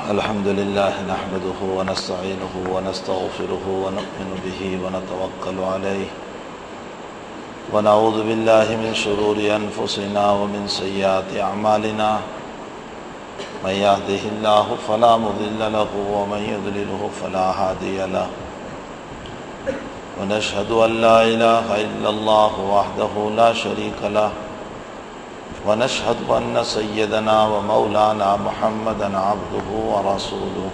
الحمد لله نحمده ونستعينه ونستغفره ونؤمن به ونتوكل عليه ونعوذ بالله من شرور أنفسنا ومن سيئات أعمالنا من يهده الله فلا مضل له ومن يضلله فلا هادي له ونشهد أن لا إله إلا الله وحده لا شريك له ونشهد أن سيدنا ومولانا محمدا عبده ورسوله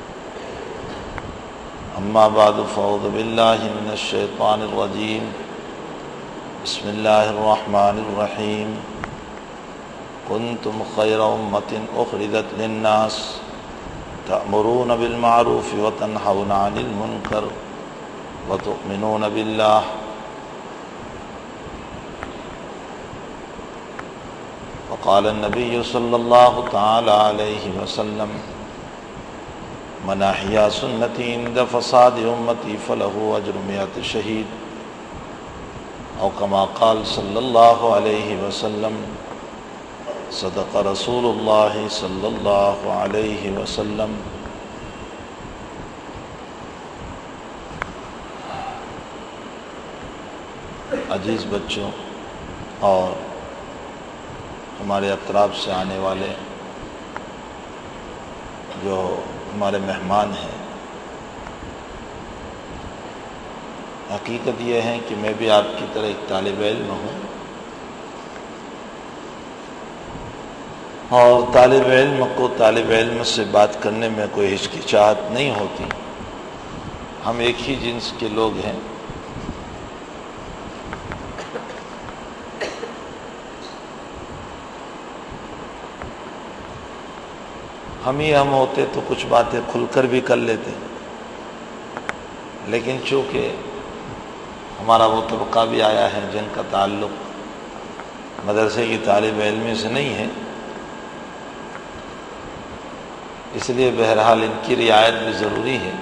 أما بعد فأعوذ بالله من الشيطان الرجيم بسم الله الرحمن الرحيم كنتم خير أمة أخرجت للناس تأمرون بالمعروف وتنهون عن المنكر وتؤمنون بالله وقال النبي صلى الله تعالى عليه وسلم من أحيا سنتي عند فساد أمتي فله أجر 100 شهيد أو كما قال صلى الله عليه وسلم صدق رسول الله صلى الله عليه وسلم. عزیز بچوں اور ہمارے اطراف سے آنے والے جو ہمارے مہمان ہیں، حقیقت یہ ہے کہ میں بھی آپ کی طرح ایک طالب علم ہوں، اور طالب علم کو طالب علم سے بات کرنے میں کوئی ہچکچاہٹ نہیں ہوتی. ہم ایک ہی جنس کے لوگ ہیں. ہم ہوتے تو کچھ باتیں کھل کر بھی کر لیتے، لیکن چونکہ ہمارا وہ طبقہ بھی آیا ہے جن کا تعلق مدرسے کی طالب علمی سے نہیں ہے، اس لیے بہرحال ان کی رعایت بھی ضروری ہے.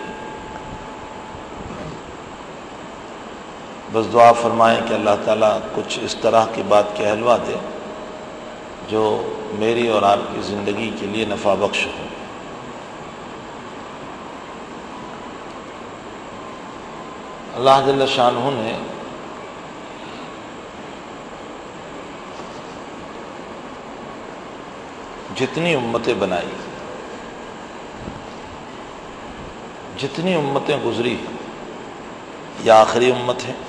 بس دعا فرمائیں کہ اللہ تعالیٰ کچھ اس طرح کی بات کہلوا دے جو میری اور آپ کی زندگی کے لیے نفع بخش ہو. اللہ جل شانہ نے جتنی امتیں بنائی، جتنی امتیں گزری، یہ آخری امت ہے.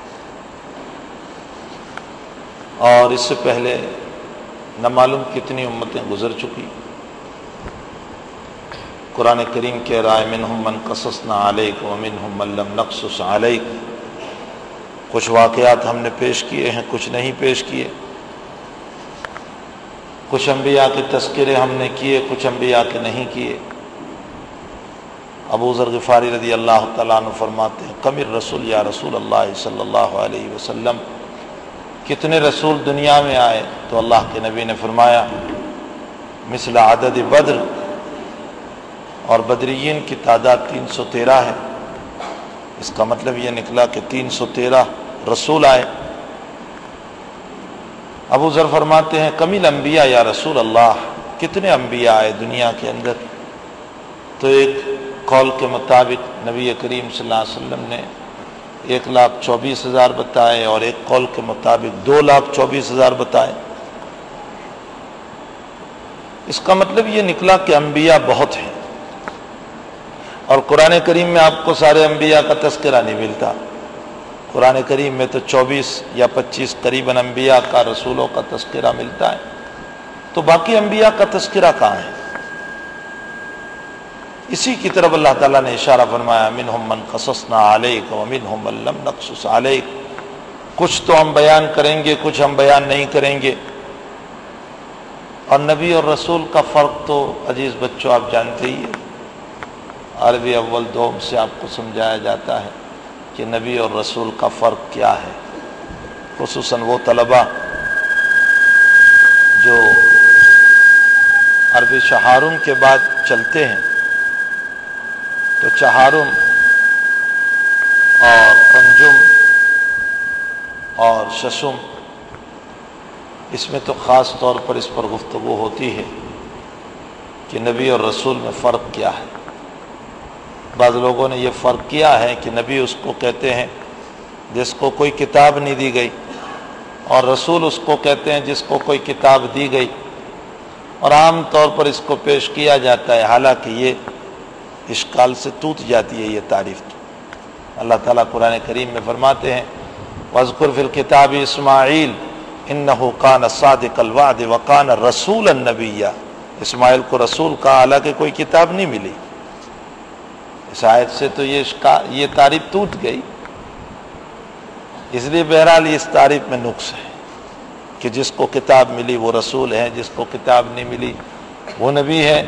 اور اس سے پہلے نہ معلوم کتنی امتیں گزر چکی. قرآن کریم کہہ رہا ہے منہم من قصصنا علیک ومنہم من لم نقصص علیک. کچھ واقعات ہم نے پیش کیے ہیں، کچھ نہیں پیش کیے. کچھ انبیاء کے تذکرے ہم نے کیے، کچھ انبیاء کے نہیں کیے. ابو ذر غفاری رضی اللہ تعالیٰ عنہ فرماتے ہیں کم الرسول یا رسول اللہ صلی اللہ علیہ وسلم، کتنے رسول دنیا میں آئے؟ تو اللہ کے نبی نے فرمایا مثل عدد بدر، اور بدریین کی تعداد 313 ہے. اس کا مطلب یہ نکلا کہ 313 رسول آئے. ابو ذر فرماتے ہیں کمیل انبیاء یا رسول اللہ، کتنے انبیاء آئے دنیا کے اندر؟ تو ایک قول کے مطابق نبی کریم صلی اللہ علیہ وسلم نے 1,24,000 بتائے، اور ایک قول کے مطابق 2,24,000 بتائے. اس کا مطلب یہ نکلا کہ انبیاء بہت ہیں. اور قرآن کریم میں آپ کو سارے انبیاء کا تذکرہ نہیں ملتا. قرآن کریم میں تو 24 یا 25 قریباً انبیاء کا، رسولوں کا تذکرہ ملتا ہے. تو باقی انبیاء کا تذکرہ کہاں ہے؟ اسی کی طرف اللہ تعالیٰ نے اشارہ فرمایا منہم من قصصنا علیک ومنہم من لم نقصص علیک. کچھ تو ہم بیان کریں گے، کچھ ہم بیان نہیں کریں گے. اور نبی اور رسول کا فرق تو عزیز بچوں آپ جانتے ہی ہیں. عربی اول دوم سے آپ کو سمجھایا جاتا ہے کہ نبی اور رسول کا فرق کیا ہے. خصوصاً وہ طلباء جو عربی شہارم کے بعد چلتے ہیں، تو چہارم اور پنجم اور ششم، اس میں تو خاص طور پر اس پر گفتگو ہوتی ہے کہ نبی اور رسول میں فرق کیا ہے۔ بعض لوگوں نے یہ فرق کیا ہے کہ نبی اس کو کہتے ہیں جس کو کوئی کتاب نہیں دی گئی، اور رسول اس کو کہتے ہیں جس کو کوئی کتاب دی گئی، اور عام طور پر اس کو پیش کیا جاتا ہے، حالانکہ یہ اشکال سے ٹوٹ جاتی ہے یہ تعریف۔ اللہ تعالیٰ قرآن کریم میں فرماتے ہیں وَاذْكُرْ فِي الْكِتَابِ اسماعیل إِنَّهُ كَانَ صَادِقَ الْوَعْدِ وَكَانَ رَسُولًا نَبِيًّا۔ اسماعیل کو رسول کہا، حالانکہ کوئی کتاب نہیں ملی۔ اس آیت سے تو یہ تعریف ٹوٹ گئی، اس لیے بہرحال اس تعریف میں نقص ہے کہ جس کو کتاب ملی وہ رسول ہے، جس کو کتاب نہیں ملی وہ نبی ہے۔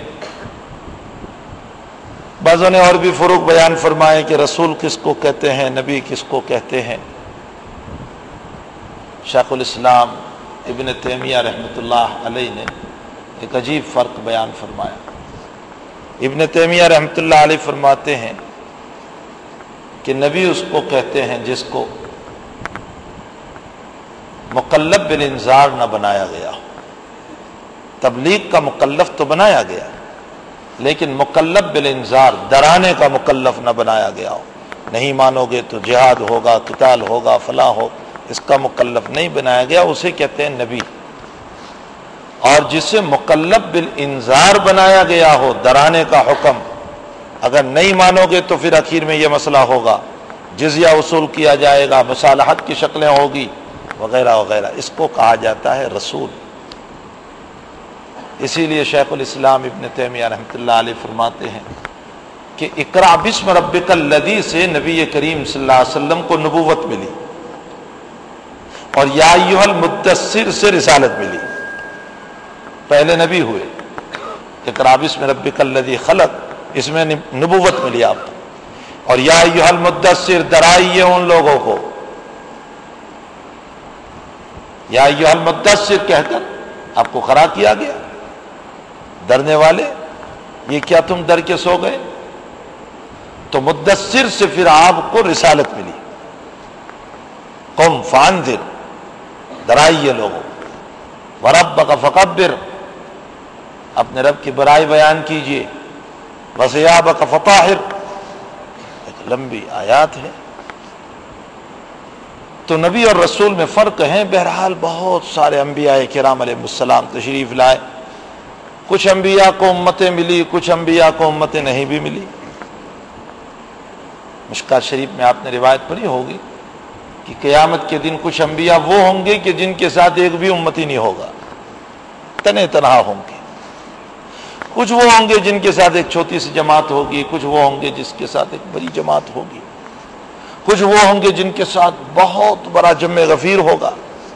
بعضوں نے اور بھی فروق بیان فرمائے کہ رسول کس کو کہتے ہیں، نبی کس کو کہتے ہیں۔ شیخ الاسلام ابن تیمیہ رحمۃ اللہ علیہ نے ایک عجیب فرق بیان فرمایا۔ ابن تیمیہ رحمۃ اللہ علیہ فرماتے ہیں کہ نبی اس کو کہتے ہیں جس کو مکلف بالانذار نہ بنایا گیا ہو۔ تبلیغ کا مکلف تو بنایا گیا، لیکن مکلف بالانذار، ڈرانے کا مکلف نہ بنایا گیا ہو۔ نہیں مانو گے تو جہاد ہوگا، قتال ہوگا، فلاں ہو، اس کا مکلف نہیں بنایا گیا، اسے کہتے ہیں نبی۔ اور جسے مکلف بالانذار بنایا گیا ہو، ڈرانے کا حکم، اگر نہیں مانو گے تو پھر اخیر میں یہ مسئلہ ہوگا، جزیہ وصول کیا جائے گا، مصالحت کی شکلیں ہوگی وغیرہ وغیرہ، اس کو کہا جاتا ہے رسول۔ اسی لیے شیخ الاسلام ابن تیمیہ رحمۃ اللہ علیہ فرماتے ہیں کہ اقرأ بسم ربک الذی سے نبی کریم صلی اللہ علیہ وسلم کو نبوت ملی، اور یا ایھا المدثر سے رسالت ملی۔ پہلے نبی ہوئے، اقرأ بسم ربک الذی خلق، اس میں نبوت ملی آپ کو، اور یا ایھا المدثر، ڈرائیے ان لوگوں کو، یا ایھا المدثر کہہ کر آپ کو کھڑا کیا گیا۔ ڈرنے والے، یہ کیا تم ڈر کے سو گئے؟ تو مدثر سے پھر آپ کو رسالت ملی، قم فانذر، ڈرائیے لوگوں، وربک فکبر، اپنے رب کی بڑائی بیان کیجیے، وثیابک فطہر، ایک لمبی آیات ہے۔ تو نبی اور رسول میں فرق ہے۔ بہرحال بہت سارے انبیاء کرام علیہ السلام تشریف لائے، کچھ انبیاء کو امتیں ملی، کچھ انبیاء کو امتیں نہیں بھی ملی۔ مشکوٰۃ شریف میں آپ نے روایت پڑھی ہوگی کہ قیامت کے دن کچھ انبیاء وہ ہوں گے کہ جن کے ساتھ ایک بھی امتی نہیں ہوگا، تنے تنہا ہوں گے۔ کچھ وہ ہوں گے جن کے ساتھ ایک چھوٹی سی جماعت ہوگی، کچھ وہ ہوں گے جس کے ساتھ ایک بڑی جماعت ہوگی، کچھ وہ ہوں گے جن کے ساتھ بہت بڑا جمع غفیر ہوگا۔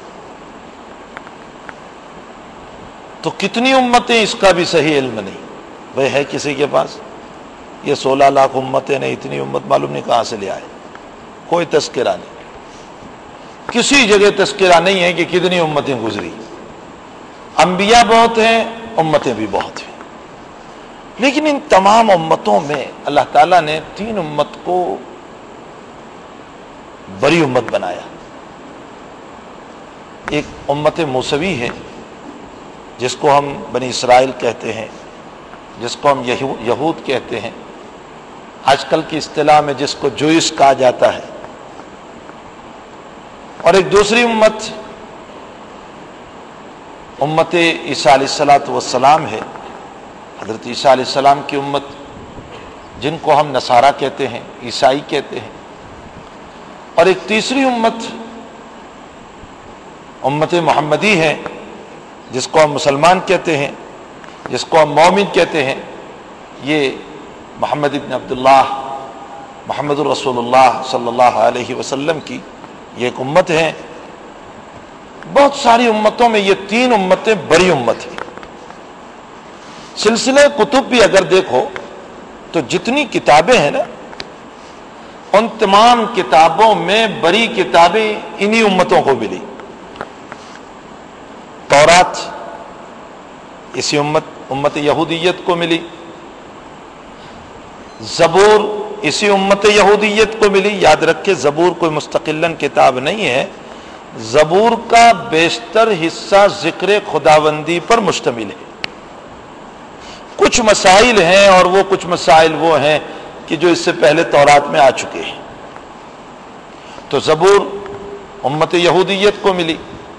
تو کتنی امتیں، اس کا بھی صحیح علم نہیں۔ وہ ہے کسی کے پاس یہ 16 لاکھ امتیں نے، اتنی امت معلوم نہیں کہاں سے لے آئے، کوئی تذکرہ نہیں، کسی جگہ تذکرہ نہیں ہے کہ کتنی امتیں گزری۔ انبیاء بہت ہیں، امتیں بھی بہت ہیں، لیکن ان تمام امتوں میں اللہ تعالیٰ نے 3 امت کو بڑی امت بنایا۔ ایک امت موسوی ہے جس کو ہم بنی اسرائیل کہتے ہیں، جس کو ہم یہود کہتے ہیں، آج کل کی اصطلاح میں جس کو جوئش کہا جاتا ہے۔ اور ایک دوسری امت، امت عیسیٰ علیہ الصلوۃ والسلام ہے، حضرت عیسیٰ علیہ السلام کی امت، جن کو ہم نصارہ کہتے ہیں، عیسائی کہتے ہیں۔ اور ایک تیسری امت، امت محمدی ہے، جس کو ہم مسلمان کہتے ہیں، جس کو ہم مومن کہتے ہیں۔ یہ محمد ابن عبداللہ، محمد الرسول اللہ صلی اللہ علیہ وسلم کی یہ ایک امت ہے۔ بہت ساری امتوں میں یہ 3 امتیں بڑی امت ہیں۔ سلسلہ کتب بھی اگر دیکھو تو جتنی کتابیں ہیں نا، ان تمام کتابوں میں بڑی کتابیں انہی امتوں کو ملی۔ تورات اسی امت یہودیت کو ملی، زبور اسی امت یہودیت کو ملی۔ یاد رکھے زبور کوئی مستقلاً کتاب نہیں ہے، زبور کا بیشتر حصہ ذکر خداوندی پر مشتمل ہے۔ کچھ مسائل ہیں اور وہ کچھ مسائل وہ ہیں کہ جو اس سے پہلے تورات میں آ چکے ہیں. تو زبور امت یہودیت کو ملی،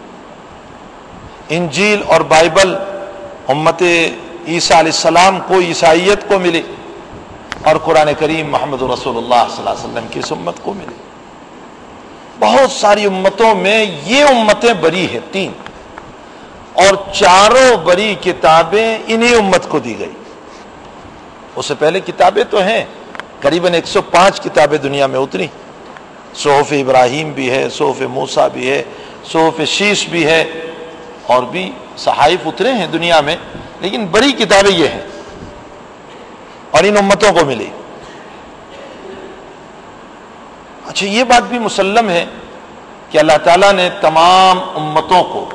انجیل اور بائبل امت عیسیٰ علیہ السلام کو عیسائیت کو ملی، اور قرآن کریم محمد رسول اللہ صلی اللہ علیہ وسلم کی اس امت کو ملی. بہت ساری امتوں میں یہ امتیں بری ہیں 3، اور چاروں بری کتابیں انہی امت کو دی گئی. اس سے پہلے کتابیں تو ہیں، قریباً 105 کتابیں دنیا میں اتری. صحف ابراہیم بھی ہے، صحف موسیٰ بھی ہے، صحف شیش بھی ہے، اور بھی صحائف اترے ہیں دنیا میں، لیکن بڑی کتابیں یہ ہیں اور ان امتوں کو ملی. اچھا، یہ بات بھی مسلم ہے کہ اللہ تعالیٰ نے تمام امتوں کو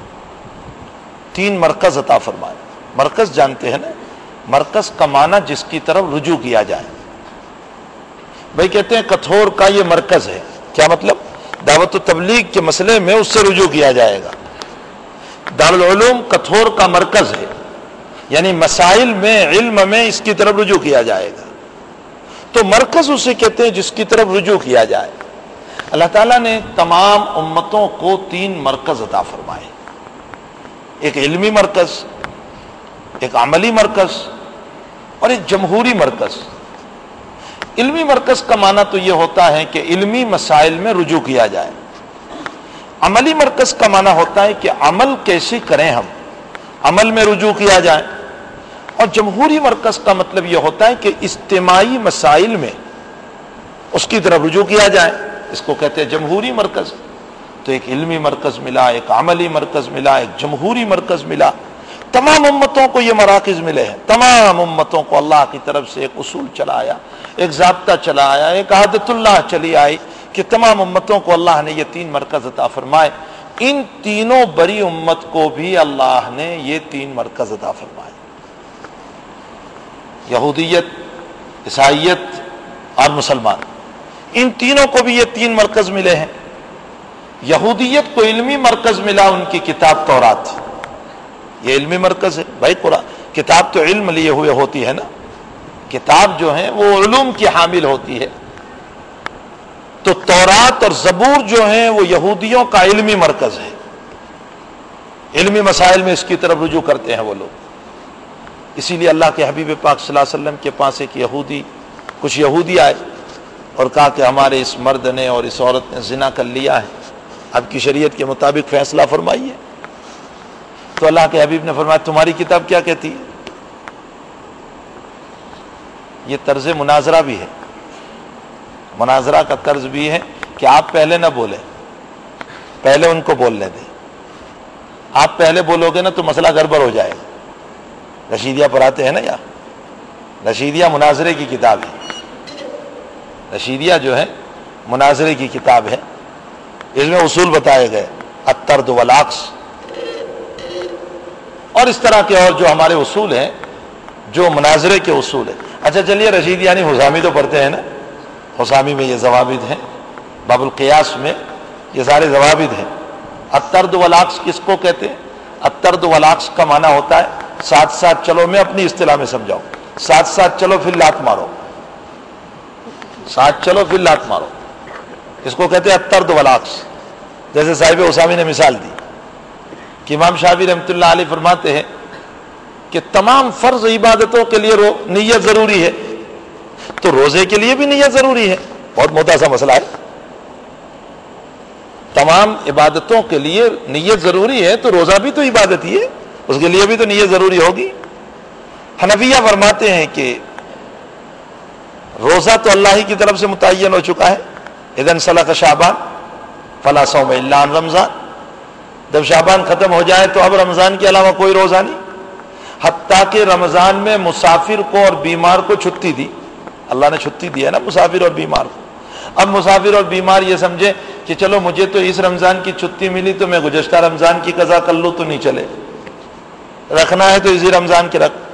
3 مرکز عطا فرمائے. مرکز جانتے ہیں نا، مرکز کا معنی جس کی طرف رجوع کیا جائے. بھائی کہتے ہیں کتھور کا یہ مرکز ہے، کیا مطلب؟ دعوت و تبلیغ کے مسئلے میں اس سے رجوع کیا جائے گا. دارالعلوم کتھور کا مرکز ہے، یعنی مسائل میں، علم میں اس کی طرف رجوع کیا جائے گا. تو مرکز اسے کہتے ہیں جس کی طرف رجوع کیا جائے. اللہ تعالیٰ نے تمام امتوں کو 3 مرکز عطا فرمائے، ایک علمی مرکز، ایک عملی مرکز، اور ایک جمہوری مرکز. علمی مرکز کا معنی تو یہ ہوتا ہے کہ علمی مسائل میں رجوع کیا جائے. عملی مرکز کا معنی ہوتا ہے کہ عمل کیسے کریں، ہم عمل میں رجوع کیا جائے. اور جمہوری مرکز کا مطلب یہ ہوتا ہے کہ اجتماعی مسائل میں اس کی طرف رجوع کیا جائے. اس کو کہتے ہیں جمہوری مرکز. تو ایک علمی مرکز ملا، ایک عملی مرکز ملا، ایک جمہوری مرکز ملا. تمام امتوں کو یہ مراکز ملے ہیں. تمام امتوں کو اللہ کی طرف سے ایک اصول چلا آیا، ایک ضابطہ چلا آیا، ایک عادت اللہ چلی آئی کہ تمام امتوں کو اللہ نے یہ 3 مرکز عطا فرمائے. ان تینوں بڑی امت کو بھی اللہ نے یہ 3 مرکز عطا فرمائے. یہودیت، عیسائیت اور مسلمان، ان تینوں کو بھی یہ 3 مرکز ملے ہیں. یہودیت کو علمی مرکز ملا، ان کی کتاب تورات، یہ علمی مرکز ہے. بھائی قرآن کتاب تو علم لیے ہوئے ہوتی ہے نا، کتاب جو ہے وہ علوم کی حامل ہوتی ہے. تو تورات اور زبور جو ہیں وہ یہودیوں کا علمی مرکز ہے. علمی مسائل میں اس کی طرف رجوع کرتے ہیں وہ لوگ. اسی لیے اللہ کے حبیب پاک صلی اللہ علیہ وسلم کے پاس ایک کچھ یہودی آئے اور کہا کہ ہمارے اس مرد نے اور اس عورت نے زنا کر لیا ہے، اب کی شریعت کے مطابق فیصلہ فرمائیے. تو اللہ کے حبیب نے فرمایا تمہاری کتاب کیا کہتی ہے؟ یہ طرز مناظرہ بھی ہے، مناظرہ کا طرز بھی ہے کہ آپ پہلے نہ بولیں، پہلے ان کو بولنے دیں. آپ پہلے بولو گے نا تو مسئلہ گڑبڑ ہو جائے گا. رشیدیہ پڑھاتے ہیں نا یہاں، رشیدیہ مناظرے کی کتاب ہے. رشیدیہ جو ہے مناظرے کی کتاب ہے. اس میں اصول بتائے گئے، الطرد والعکس، اور اس طرح کے اور جو ہمارے اصول ہیں جو مناظرے کے اصول ہیں. اچھا چلیے، رشیدیہ یعنی حسامی تو پڑھتے ہیں نا، حسامی میں یہ ضوابط ہیں، باب القیاس میں یہ سارے ضوابط ہیں. الطرد والعکس کس کو کہتے ہیں؟ الطرد والعکس کا معنی ہوتا ہے ساتھ ساتھ چلو. میں اپنی اصطلاح میں سمجھاؤں، ساتھ ساتھ چلو پھر لات مارو، ساتھ چلو پھر لات مارو، اس کو کہتے ہیں الطرد والعکس. جیسے صاحب حسامی نے مثال دی کہ امام شافعی رحمۃ اللہ علیہ فرماتے ہیں کہ تمام فرض عبادتوں کے لیے نیت ضروری ہے، تو روزے کے لیے بھی نیت ضروری ہے. بہت موٹا سا مسئلہ ہے. تمام عبادتوں کے لیے نیت ضروری ہے تو روزہ بھی تو عبادت ہی ہے، اس کے لیے بھی تو نیت ضروری ہوگی. حنفیہ فرماتے ہیں کہ روزہ تو اللہ ہی کی طرف سے متعین ہو چکا ہے. اذا انسلخ شعبان فلا صوم الا عن رمضان، جب شعبان ختم ہو جائے تو اب رمضان کے علاوہ کوئی روزہ نہیں. حتیٰ کہ رمضان میں مسافر کو اور بیمار کو چھٹی دی، اللہ نے چھٹی دی ہے نا مسافر اور بیمار کو. اب مسافر اور بیمار یہ سمجھے کہ چلو مجھے تو اس رمضان کی چھٹی ملی تو میں گزشتہ رمضان کی قضا کر لوں تو نہیں چلے، رکھنا ہے تو اسی رمضان کے رکھ.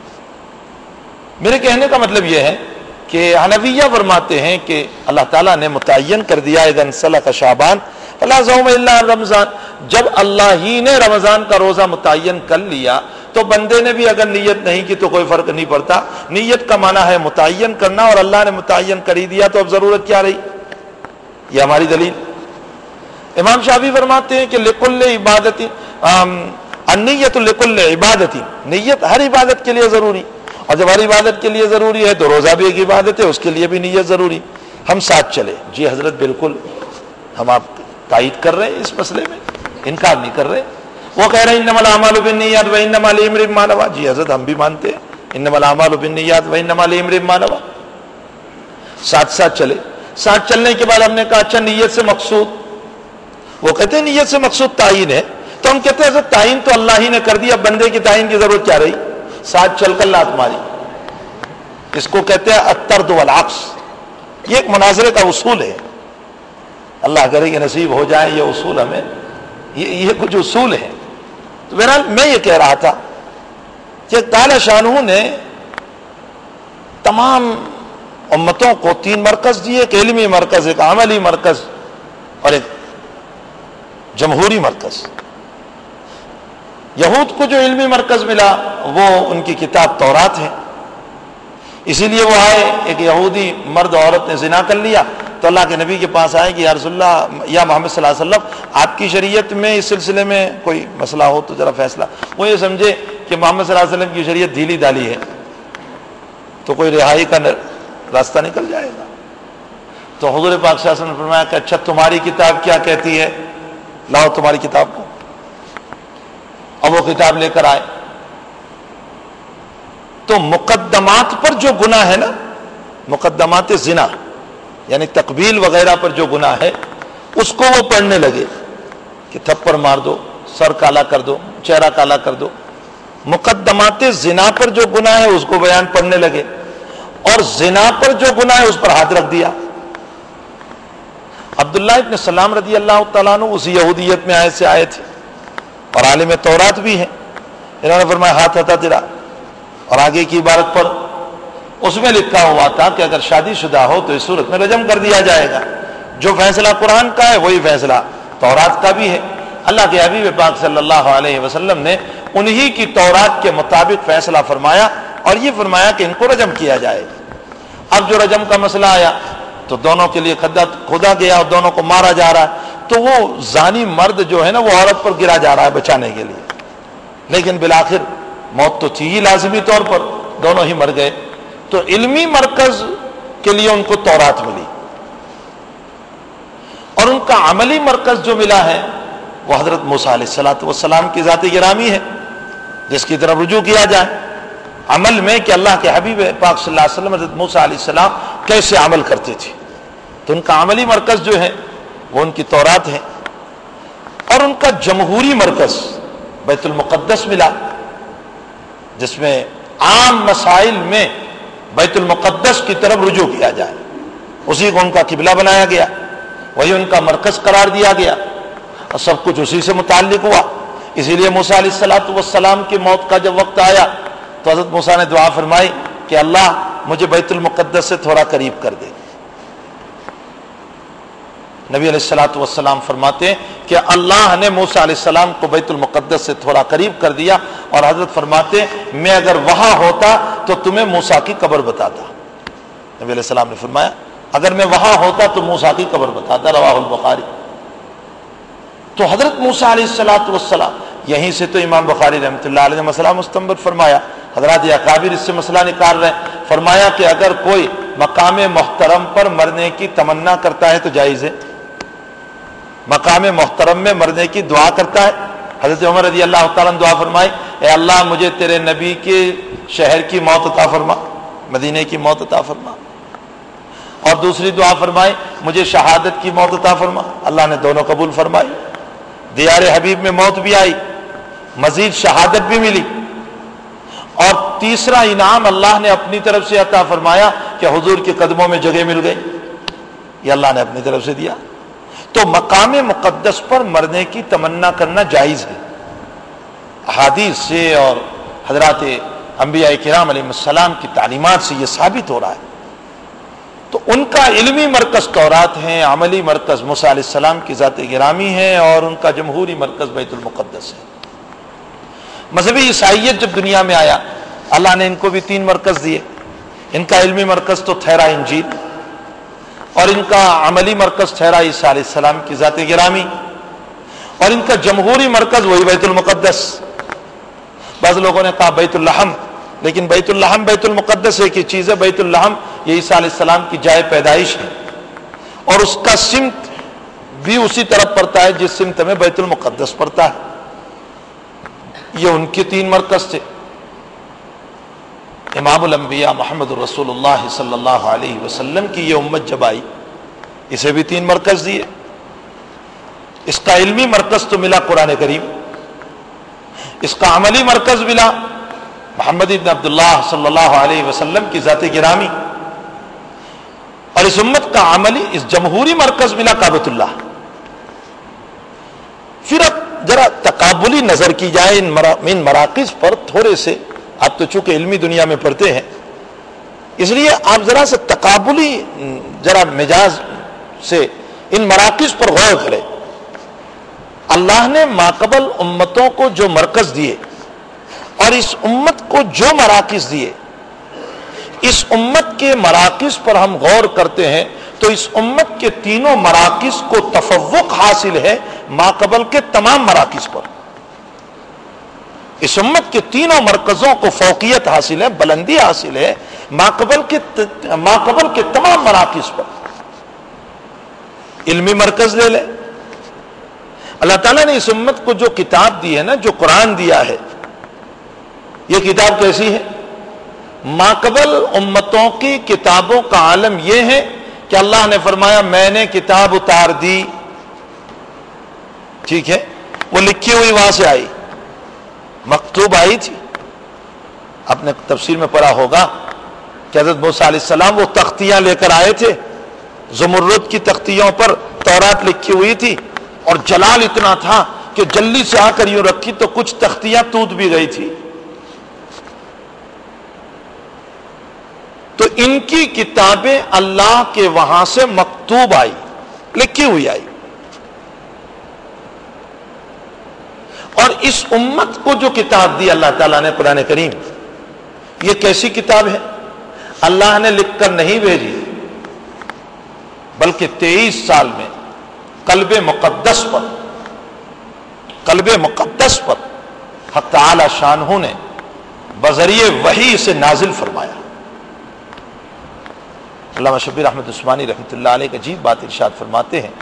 میرے کہنے کا مطلب یہ ہے کہ حنفیہ فرماتے ہیں کہ اللہ تعالیٰ نے متعین کر دیا اذا انسلخ شعبان فلا صوم الا رمضان. جب اللہ ہی نے رمضان کا روزہ متعین کر لیا تو تو بندے نے بھی اگر نیت نہیں کی تو کوئی فرق نہیں پڑتا. نیت کا معنی ہے متعین کرنا، اور اللہ نے متعین کر ہی دیا تو اب ضرورت کیا رہی. یہ ہماری دلیل. امام شافعی فرماتے ہیں کہ لکل عبادت النیت لکل عبادت، نیت ہر عبادت کے لیے ضروری، اور جب ہر عبادت کے لیے ضروری ہے تو روزہ بھی ایک عبادت ہے، اس کے لیے بھی نیت ضروری. ہم ساتھ چلے. جی حضرت بالکل، ہم آپ تائید کر رہے ہیں اس مسئلے میں، انکار نہیں کر رہے. وہ کہہ رہے ہیں انما الاعمال بالنیات وانما لامرئ ما نوى. جی حضرت ہم بھی مانتے ہیں انما الاعمال بالنیات وانما لامرئ ما نوى. ساتھ ساتھ چلے. ساتھ چلنے کے بعد ہم نے کہا اچھا نیت سے مقصود، وہ کہتے ہیں نیت سے مقصود تعین ہے، تو ہم کہتے ہیں حضرت تعین تو اللہ ہی نے کر دیا، بندے کی تعین کی ضرورت کیا رہی. ساتھ چل کر لات ماری. اس کو کہتے ہیں الطرد والعکس. یہ ایک مناظرے کا اصول ہے. اللہ کرے کہ نصیب ہو جائے یہ اصول ہمیں، یہ کچھ اصول ہیں. تو بہرحال میں یہ کہہ رہا تھا کہ تعالی شانہ نے تمام امتوں کو 3 مرکز دیے، ایک علمی مرکز، ایک عملی مرکز اور ایک جمہوری مرکز. یہود کو جو علمی مرکز ملا وہ ان کی کتاب تورات ہے، اسی لیے وہ آئے. ایک یہودی مرد عورت نے زنا کر لیا تو اللہ کے نبی کے پاس آئے کہ یا رسول اللہ، یا محمد صلی اللہ علیہ وسلم، آپ کی شریعت میں اس سلسلے میں کوئی مسئلہ ہو تو ذرا فیصلہ. وہ یہ سمجھے کہ محمد صلی اللہ علیہ وسلم کی شریعت ڈھیلی ڈالی ہے تو کوئی رہائی کا راستہ نکل جائے گا. تو حضور پاک صلی اللہ علیہ وسلم نے فرمایا کہ اچھا تمہاری کتاب کیا کہتی ہے، لاؤ تمہاری کتاب کو. اب وہ کتاب لے کر آئے تو مقدمات پر جو گناہ ہے نا، مقدمات زنا یعنی تقبیل وغیرہ پر جو گناہ ہے اس کو وہ پڑھنے لگے کہ تھپڑ مار دو، سر کالا کر دو، چہرہ کالا کر دو. مقدمات زنا پر جو گناہ ہے اس کو بیان پڑھنے لگے، اور زنا پر جو گناہ ہے اس پر ہاتھ رکھ دیا. عبداللہ ابن سلام رضی اللہ تعالیٰ عنہ اسی یہودیت میں آئے سے آئے تھے اور عالم تورات بھی ہیں. انہوں نے فرمایا ہاتھ ہٹا تیرا، اور آگے کی عبارت پر اس میں لکھا ہوا تھا کہ اگر شادی شدہ ہو تو اس صورت میں رجم کر دیا جائے گا. جو فیصلہ قرآن کا ہے وہی فیصلہ تورات کا بھی ہے. اللہ کے حبیب پاک صلی اللہ علیہ وسلم نے انہی کی تورات کے مطابق فیصلہ فرمایا اور یہ فرمایا کہ ان کو رجم کیا جائے گا. اب جو رجم کا مسئلہ آیا تو دونوں کے لیے کھودا گیا اور دونوں کو مارا جا رہا ہے. تو وہ زانی مرد جو ہے نا وہ عورت پر گرا جا رہا ہے بچانے کے لیے، لیکن بالآخر موت تو تھی ہی لازمی طور پر، دونوں ہی مر گئے. تو علمی مرکز کے لیے ان کو تورات ملی، اور ان کا عملی مرکز جو ملا ہے وہ حضرت موسیٰ علیہ السلام کی ذات گرامی ہے جس کی طرف رجوع کیا جائے عمل میں کہ اللہ کے حبیب پاک صلی اللہ علیہ وسلم حضرت موسیٰ علیہ السلام کیسے عمل کرتے تھے. تو ان کا عملی مرکز جو ہے وہ ان کی تورات ہے. اور ان کا جمہوری مرکز بیت المقدس ملا جس میں عام مسائل میں بیت المقدس کی طرف رجوع کیا جائے. اسی کو ان کا قبلہ بنایا گیا، وہی ان کا مرکز قرار دیا گیا اور سب کچھ اسی سے متعلق ہوا. اسی لیے موسیٰ علیہ السلام کی موت کا جب وقت آیا تو حضرت موسیٰ نے دعا فرمائی کہ اللہ مجھے بیت المقدس سے تھوڑا قریب کر دے. نبی علیہ السلام فرماتے ہیں کہ اللہ نے موسیٰ علیہ السلام کو بیت المقدس سے تھوڑا قریب کر دیا، اور حضرت فرماتے ہیں میں اگر وہاں ہوتا تو تمہیں موسیٰ کی قبر بتاتا. نبی علیہ السلام نے فرمایا اگر میں وہاں ہوتا تو موسیٰ کی قبر بتاتا. رواہ البخاری. تو حضرت موسیٰ علیہ السلام یہیں سے تو امام بخاری رحمۃ اللہ علیہ نے مسئلہ مستنبط فرمایا. حضرات اکابر اس سے مسئلہ نکال رہے ہیں. فرمایا کہ اگر کوئی مقام محترم پر مرنے کی تمنا کرتا ہے تو جائز ہے. مقام محترم میں مرنے کی دعا کرتا ہے. حضرت عمر رضی اللہ تعالیٰ نے دعا فرمائی اے اللہ مجھے تیرے نبی کے شہر کی موت عطا فرما، مدینے کی موت عطا فرما. اور دوسری دعا فرمائی مجھے شہادت کی موت عطا فرما. اللہ نے دونوں قبول فرمائی. دیار حبیب میں موت بھی آئی، مزید شہادت بھی ملی، اور تیسرا انعام اللہ نے اپنی طرف سے عطا فرمایا کہ حضور کے قدموں میں جگہ مل گئی. یہ اللہ نے اپنی طرف سے دیا. تو مقام مقدس پر مرنے کی تمنا کرنا جائز ہے. احادیث سے اور حضرات انبیاء کرام علیہ السلام کی تعلیمات سے یہ ثابت ہو رہا ہے. تو ان کا علمی مرکز تورات ہے، عملی مرکز موسیٰ علیہ السلام کی ذات گرامی ہے، اور ان کا جمہوری مرکز بیت المقدس ہے. مذہبی عیسائیت جب دنیا میں آیا اللہ نے ان کو بھی 3 مرکز دیے. ان کا علمی مرکز تو ٹھہرا انجیل, اور ان کا عملی مرکز ٹھہرا عیسیٰ علیہ السلام کی ذات گرامی, اور ان کا جمہوری مرکز وہی بیت المقدس. بعض لوگوں نے کہا بیت اللحم, لیکن بیت اللحم بیت المقدس ایک ہی چیز ہے. بیت اللحم یہ عیسیٰ علیہ السلام کی جائے پیدائش ہے, اور اس کا سمت بھی اسی طرف پڑتا ہے جس سمت میں بیت المقدس پڑتا ہے. یہ ان کے 3 مرکز تھے. امام الانبیاء محمد رسول اللہ صلی اللہ علیہ وسلم کی یہ امت جب آئی, اسے بھی 3 مرکز دیے. اس کا علمی مرکز تو ملا قرآن کریم, اس کا عملی مرکز ملا محمد ابن عبداللہ صلی اللہ علیہ وسلم کی ذات گرامی, اور اس امت کا عملی اس جمہوری مرکز ملا کعبۃ اللہ. پھر اب ذرا تقابلی نظر کی جائے ان مراکز پر تھوڑے سے. آپ تو چونکہ علمی دنیا میں پڑھتے ہیں, اس لیے آپ ذرا سے تقابلی ذرا مزاج سے ان مراکز پر غور کریں. اللہ نے ماقبل امتوں کو جو مرکز دیے اور اس امت کو جو مراکز دیے, اس امت کے مراکز پر ہم غور کرتے ہیں تو اس امت کے تینوں مراکز کو تفوق حاصل ہے ماقبل کے تمام مراکز پر. اس امت کے تینوں مرکزوں کو فوقیت حاصل ہے, بلندی حاصل ہے ماقبل کے تمام مراکز پر. علمی مرکز لے لیں. اللہ تعالیٰ نے اس امت کو جو کتاب دی ہے نا, جو قرآن دیا ہے, یہ کتاب کیسی ہے؟ ماقبل امتوں کی کتابوں کا عالم یہ ہے کہ اللہ نے فرمایا میں نے کتاب اتار دی. ٹھیک ہے, وہ لکھی ہوئی وہاں سے آئی, مکتوب آئی تھی. آپ نے تفسیر میں پڑھا ہوگا کہ حضرت موسیٰ علیہ السلام وہ تختیاں لے کر آئے تھے, زمرد کی تختیوں پر تورات لکھی ہوئی تھی, اور جلال اتنا تھا کہ جلدی سے آ کر یوں رکھی تو کچھ تختیاں ٹوٹ بھی گئی تھی. تو ان کی کتابیں اللہ کے وہاں سے مکتوب آئی, لکھی ہوئی آئی. اور اس امت کو جو کتاب دی اللہ تعالیٰ نے قرآن کریم, یہ کیسی کتاب ہے؟ اللہ نے لکھ کر نہیں بھیجی, بلکہ 23 سال میں قلب مقدس پر حق تعالی شانہ نے بذریعہ وحی سے نازل فرمایا. علامہ شبیر احمد عثمانی رحمۃ اللہ علیہ ایک عجیب بات ارشاد فرماتے ہیں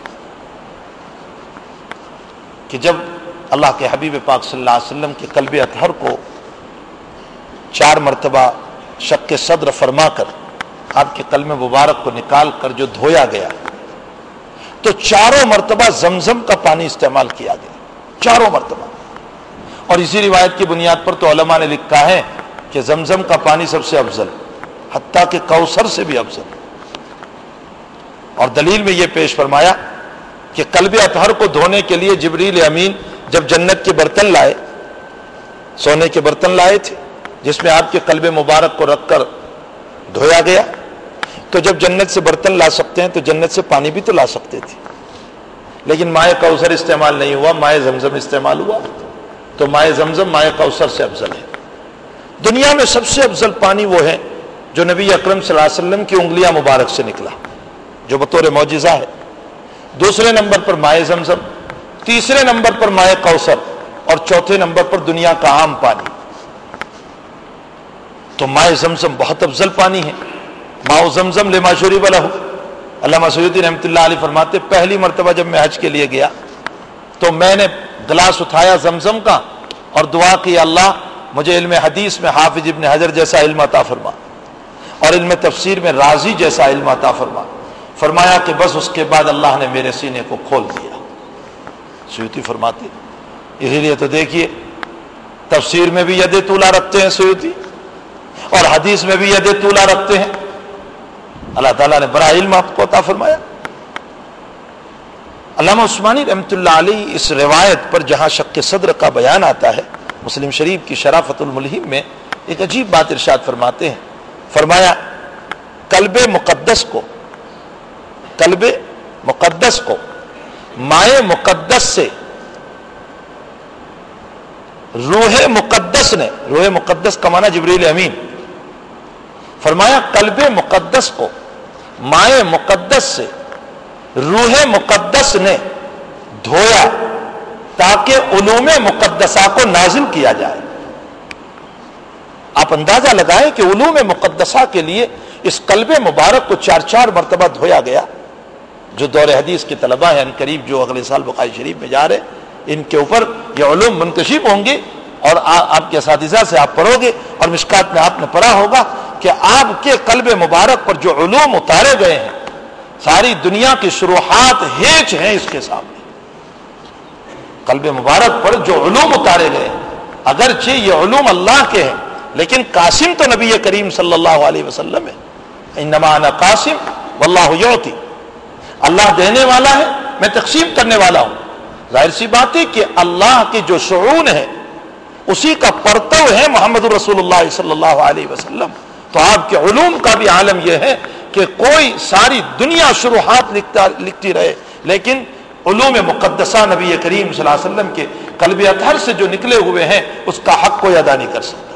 کہ جب اللہ کے حبیب پاک صلی اللہ علیہ وسلم کے قلب اطہر کو 4 مرتبہ شق صدر فرما کر آپ کے قلب مبارک کو نکال کر جو دھویا گیا, تو 4 مرتبہ زمزم کا پانی استعمال کیا گیا, 4 مرتبہ. اور اسی روایت کی بنیاد پر تو علماء نے لکھا ہے کہ زمزم کا پانی سب سے افضل, حتیٰ کہ کوثر سے بھی افضل. اور دلیل میں یہ پیش فرمایا کہ قلب اطہر کو دھونے کے لیے جبریل امین جب جنت کے برتن لائے, سونے کے برتن لائے تھے جس میں آپ کے قلب مبارک کو رکھ کر دھویا گیا, تو جب جنت سے برتن لا سکتے ہیں تو جنت سے پانی بھی تو لا سکتے تھے, لیکن مائع کوثر استعمال نہیں ہوا, مائع زمزم استعمال ہوا. تو مائع زمزم مائع کوثر سے افضل ہے. دنیا میں سب سے افضل پانی وہ ہے جو نبی اکرم صلی اللہ علیہ وسلم کی انگلیاں مبارک سے نکلا, جو بطور معجزہ ہے. دوسرے نمبر پر مائع زمزم, تیسرے نمبر پر مائع کوثر, اور چوتھے نمبر پر دنیا کا عام پانی. تو مائع زمزم بہت افضل پانی ہے. ماء زمزم لما شرب لہ. علامہ سیوطی رحمۃ اللہ علیہ فرماتے پہلی مرتبہ جب میں حج کے لیے گیا تو میں نے گلاس اٹھایا زمزم کا اور دعا کی, اللہ مجھے علم حدیث میں حافظ ابن حجر جیسا علم عطا فرما, اور علم تفسیر میں رازی جیسا علم عطا فرما. فرمایا کہ بس اس کے بعد اللہ نے میرے سینے کو کھول دیا. سیوطی فرماتے, اسی لیے تو دیکھیے تفسیر میں بھی ید طولہ رکھتے ہیں سیوطی, اور حدیث میں بھی ید طولہ رکھتے ہیں. اللہ تعالیٰ نے بڑا علم آپ کو عطا فرمایا. علامہ عثمانی رحمۃ اللہ علیہ اس روایت پر جہاں شق صدر کا بیان آتا ہے, مسلم شریف کی شرافت الملہم میں ایک عجیب بات ارشاد فرماتے ہیں. فرمایا قلب مقدس کو مائع مقدس سے روح مقدس کا معنی جبریل امین، فرمایا قلب مقدس کو مائع مقدس سے روح مقدس نے دھویا تاکہ علوم مقدسہ کو نازل کیا جائے۔ آپ اندازہ لگائیں کہ علوم مقدسہ کے لیے اس قلب مبارک کو 4 مرتبہ دھویا گیا۔ جو دور حدیث کے طلباء ہیں ان قریب جو اگلے سال بخاری شریف میں جا رہے، ان کے اوپر یہ علوم منتشب ہوں گے، اور آپ کے اساتذہ سے آپ پڑھو گے، اور مشکات میں آپ نے پڑھا ہوگا کہ آپ کے قلب مبارک پر جو علوم اتارے گئے ہیں، ساری دنیا کی شروحات ہیچ ہیں اس کے سامنے۔ قلب مبارک پر جو علوم اتارے گئے ہیں، اگرچہ یہ علوم اللہ کے ہیں، لیکن قاسم تو نبی کریم صلی اللہ علیہ وسلم ہے۔ انما انا قاسم واللہ یعطی، اللہ دینے والا ہے، میں تقسیم کرنے والا ہوں۔ ظاہر سی بات ہے کہ اللہ کی جو شعون ہے اسی کا پرتو ہے محمد رسول اللہ صلی اللہ علیہ وسلم۔ تو آپ کے علوم کا بھی عالم یہ ہے کہ کوئی ساری دنیا شروحات لکھتی رہے، لیکن علوم مقدسہ نبی کریم صلی اللہ علیہ وسلم کے قلب اطہر سے جو نکلے ہوئے ہیں اس کا حق کوئی ادا نہیں کر سکتا۔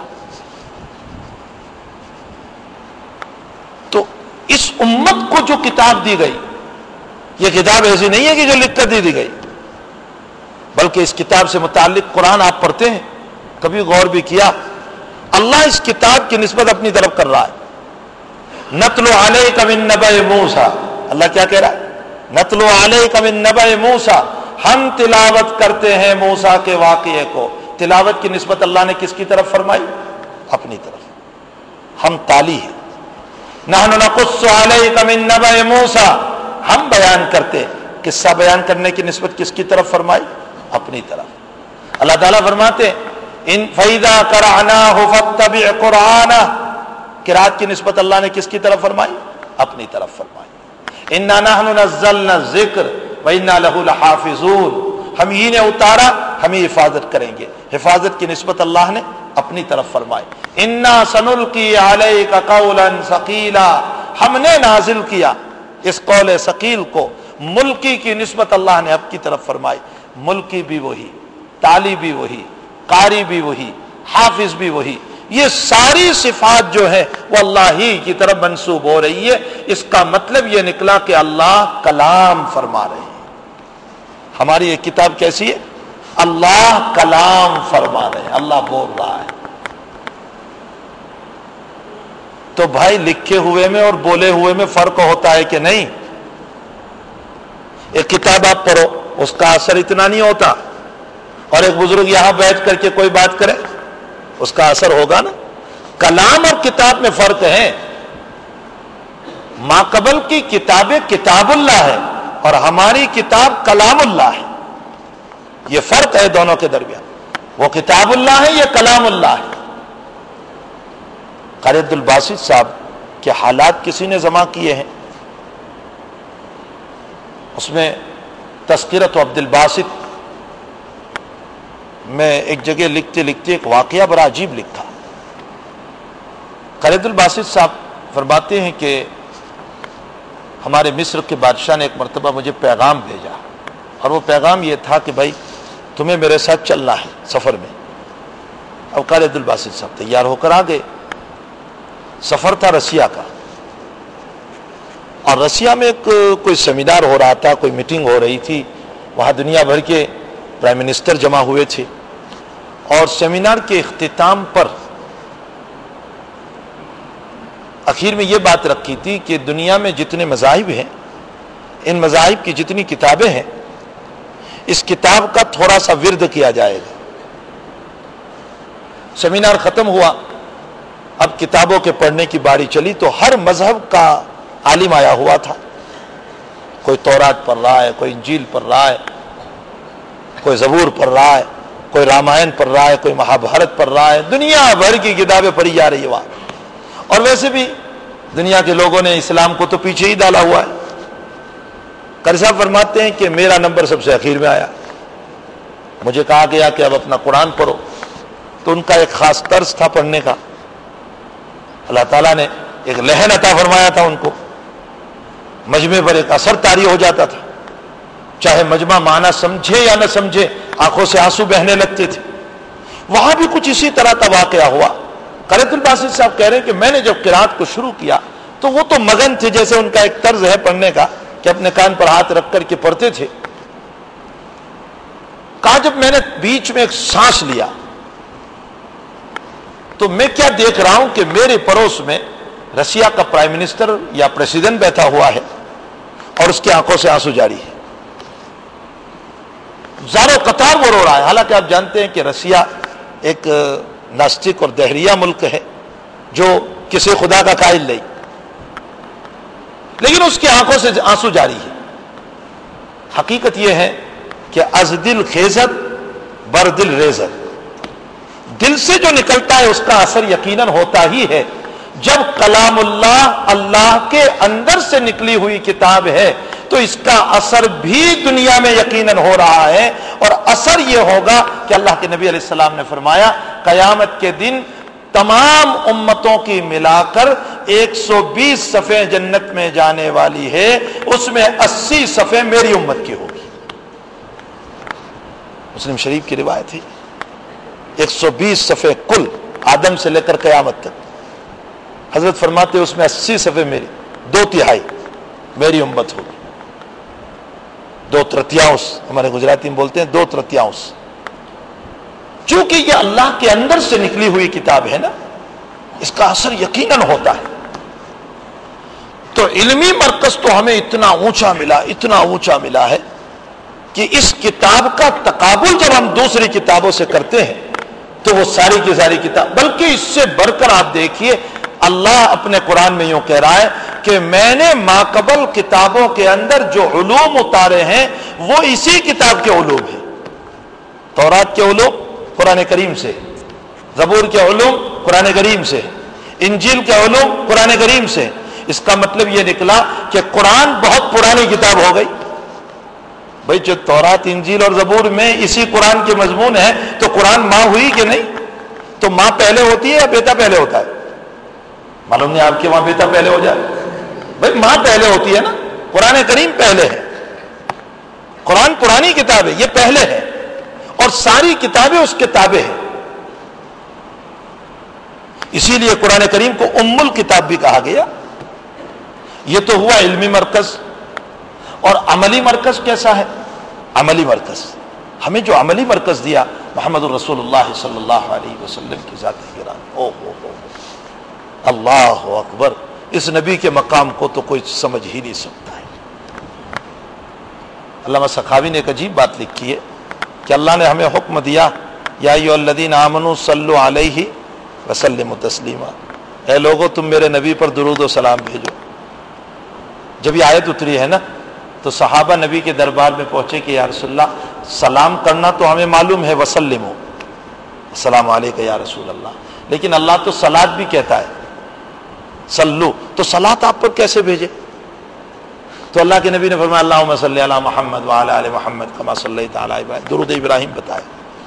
تو اس امت کو جو کتاب دی گئی، یہ کتاب ایسی نہیں ہے کہ جو لکھ کر دی گئی، بلکہ اس کتاب سے متعلق قرآن آپ پڑھتے ہیں، کبھی غور بھی کیا؟ اللہ اس کتاب کی نسبت اپنی طرف کر رہا ہے۔ نتلو علیک من نبأ موسیٰ، اللہ کیا کہہ رہا ہے؟ نتلو علیک من نبأ موسیٰ، ہم تلاوت کرتے ہیں موسیٰ کے واقعے کو۔ تلاوت کی نسبت اللہ نے کس کی طرف فرمائی؟ اپنی طرف۔ ہم تالی ہیں، نحن نقص علیک من نبأ موسیٰ، ہم بیان کرتے، قصہ بیان کرنے کی نسبت کس کی طرف فرمائی؟ اپنی طرف۔ اللہ تعالیٰ فرماتے ان فَإِذَا قَرَأْنَاهُ فَاتَّبِعْ قُرْآنَهُ، قرات کی نسبت اللہ نے کس کی طرف فرمائی؟ اپنی طرف فرمائی۔ اِنَّا نَحْنُ نَزَّلْنَا الذِّكْرَ وَإِنَّا لَهُ لَحَافِظُونَ، ہم ہی نے اتارا، ہم ہی حفاظت کریں گے۔ حفاظت کی نسبت اللہ نے اپنی طرف فرمائی۔ اِنَّا سَنُلْقِي عَلَيْكَ قَوْلًا ثَقِيلًا، ہم نے نازل کیا اس قول ثقیل کو۔ ملکی کی نسبت اللہ نے اب کی طرف فرمائی۔ ملکی بھی وہی، تالی بھی وہی، قاری بھی وہی، حافظ بھی وہی، یہ ساری صفات جو ہیں وہ اللہ ہی کی طرف منسوب ہو رہی ہے۔ اس کا مطلب یہ نکلا کہ اللہ کلام فرما رہے ہیں۔ ہماری یہ کتاب کیسی ہے؟ اللہ کلام فرما رہے ہیں، اللہ بول رہا ہے۔ تو بھائی لکھے ہوئے میں اور بولے ہوئے میں فرق ہوتا ہے کہ نہیں؟ ایک کتاب آپ پڑھو اس کا اثر اتنا نہیں ہوتا، اور ایک بزرگ یہاں بیٹھ کر کے کوئی بات کرے اس کا اثر ہوگا نا۔ کلام اور کتاب میں فرق ہے۔ ماقبل کی کتابیں کتاب اللہ ہے اور ہماری کتاب کلام اللہ ہے، یہ فرق ہے دونوں کے درمیان۔ وہ کتاب اللہ ہے، یہ کلام اللہ ہے۔ قاری عبد الباسط صاحب کے حالات کسی نے جمع کیے ہیں، اس میں تذکرۃ عبد الباسط میں ایک جگہ لکھتے لکھتے ایک واقعہ بڑا عجیب لکھا۔ قاری عبد الباسط صاحب فرماتے ہیں کہ ہمارے مصر کے بادشاہ نے ایک مرتبہ مجھے پیغام بھیجا، اور وہ پیغام یہ تھا کہ بھائی تمہیں میرے ساتھ چلنا ہے سفر میں۔ اب قاری عبد الباسط صاحب تیار ہو کر آ گئے۔ سفر تھا رسیا کا، اور رسیا میں کوئی سیمینار ہو رہا تھا، کوئی میٹنگ ہو رہی تھی، وہاں دنیا بھر کے پرائم منسٹر جمع ہوئے تھے، اور سیمینار کے اختتام پر اخیر میں یہ بات رکھی تھی کہ دنیا میں جتنے مذاہب ہیں، ان مذاہب کی جتنی کتابیں ہیں، اس کتاب کا تھوڑا سا ورد کیا جائے گا۔ سیمینار ختم ہوا، اب کتابوں کے پڑھنے کی باری چلی، تو ہر مذہب کا عالم آیا ہوا تھا۔ کوئی تورات پڑھ رہا ہے، کوئی انجیل پڑھ رہا ہے، کوئی زبور پڑھ رہا ہے، کوئی رامائن پڑھ رہا ہے، کوئی مہابھارت پڑھ رہا ہے، دنیا بھر کی کتابیں پڑھی جا رہی ہے وہاں۔ اور ویسے بھی دنیا کے لوگوں نے اسلام کو تو پیچھے ہی ڈالا ہوا ہے۔ قاری صاحب فرماتے ہیں کہ میرا نمبر سب سے اخیر میں آیا، مجھے کہا گیا کہ اب اپنا قرآن پڑھو۔ تو ان کا ایک خاص طرز تھا پڑھنے کا، اللہ تعالیٰ نے ایک لہن عطا فرمایا تھا ان کو، مجمع پر ایک اثر طاری ہو جاتا تھا، چاہے مجمع معنی سمجھے یا نہ سمجھے، آنکھوں سے آنسو بہنے لگتے تھے۔ وہاں بھی کچھ اسی طرح کا واقعہ ہوا. قریۃ الباسط صاحب کہہ رہے ہیں کہ میں نے جب قرات کو شروع کیا تو وہ تو مگن تھے، جیسے ان کا ایک طرز ہے پڑھنے کا کہ اپنے کان پر ہاتھ رکھ کر کے پڑھتے تھے. کہا جب میں نے بیچ میں ایک سانس لیا تو میں کیا دیکھ رہا ہوں کہ میرے پڑوس میں رشیا کا پرائم منسٹر یا پریزیڈنٹ بیٹھا ہوا ہے اور اس کی آنکھوں سے آنسو جاری ہے، زاروں قطار وہ رو رہا ہے. حالانکہ آپ جانتے ہیں کہ رشیا ایک ناستک اور دہریہ ملک ہے جو کسی خدا کا قائل نہیں، لیکن اس کی آنکھوں سے آنسو جاری ہے. حقیقت یہ ہے کہ از دل خیزت بر دل ریزت، دل سے جو نکلتا ہے اس کا اثر یقیناً ہوتا ہی ہے. جب کلام اللہ اللہ کے اندر سے نکلی ہوئی کتاب ہے تو اس کا اثر بھی دنیا میں یقیناً ہو رہا ہے، اور اثر یہ ہوگا کہ اللہ کے نبی علیہ السلام نے فرمایا قیامت کے دن تمام امتوں کی ملا کر 120 صفیں جنت میں جانے والی ہے، اس میں 80 صفیں میری امت کی ہوگی. مسلم شریف کی روایت ہے. 120 صفیں کل آدم سے لے کر قیامت تک. حضرت فرماتے اس میں 80 صفیں میری، 2/3 میری امت ہوگی. 2/3 ہمارے گجراتی میں بولتے ہیں 2/3. چونکہ یہ اللہ کے اندر سے نکلی ہوئی کتاب ہے نا، اس کا اثر یقیناً ہوتا ہے. تو علمی مرکز تو ہمیں اتنا اونچا ملا ہے کہ اس کتاب کا تقابل جب ہم دوسری کتابوں سے کرتے ہیں تو وہ ساری کی ساری کتاب، بلکہ اس سے بڑھ کر آپ دیکھیے اللہ اپنے قرآن میں یوں کہہ رہا ہے کہ میں نے ماقبل کتابوں کے اندر جو علوم اتارے ہیں وہ اسی کتاب کے علوم ہیں. تورات کے علوم قرآن کریم سے، زبور کے علوم قرآن کریم سے، انجیل کے علوم قرآن کریم سے. اس کا مطلب یہ نکلا کہ قرآن بہت پرانی کتاب ہو گئی. بھائی جو تورات انجیل اور زبور میں اسی قرآن کے مضمون ہے تو قرآن ماں ہوئی کہ نہیں؟ تو ماں پہلے ہوتی ہے یا بیٹا پہلے ہوتا ہے؟ معلوم نہیں آپ کے وہاں بیٹا پہلے ہو جائے. بھائی ماں پہلے ہوتی ہے نا، قرآن کریم پہلے ہے. قرآن پرانی کتاب ہے، یہ پہلے ہے، اور ساری کتابیں اس کے تابع ہیں. اسی لیے قرآن کریم کو ام الکتاب بھی کہا گیا. یہ تو ہوا علمی مرکز. اور عملی مرکز کیسا ہے؟ عملی مرکز ہمیں جو عملی مرکز دیا محمد الرسول اللہ صلی اللہ علیہ وسلم کی ذات گرامی، اللہ اکبر. اس نبی کے مقام کو تو کوئی سمجھ ہی نہیں سکتا ہے. علامہ سخاوی نے ایک عجیب بات لکھی ہے کہ اللہ نے ہمیں حکم دیا یا ایھا الذین آمنوا صلوا علیہ وسلموا تسلیما، اے لوگو تم میرے نبی پر درود و سلام بھیجو. جب یہ آیت اتری ہے نا تو صحابہ نبی کے دربار میں پہنچے کہ یا رسول اللہ سلام کرنا تو ہمیں معلوم ہے، وسلموا السلام علیک یا رسول اللہ، لیکن اللہ تو صلات بھی کہتا ہے، صلو، تو صلات آپ پر کیسے بھیجے؟ تو اللہ کے نبی نے فرمایا اللہم صلی علی محمد وعلی آل محمد کما صلیت علی ابراہیم، درود ابراہیم بتایا.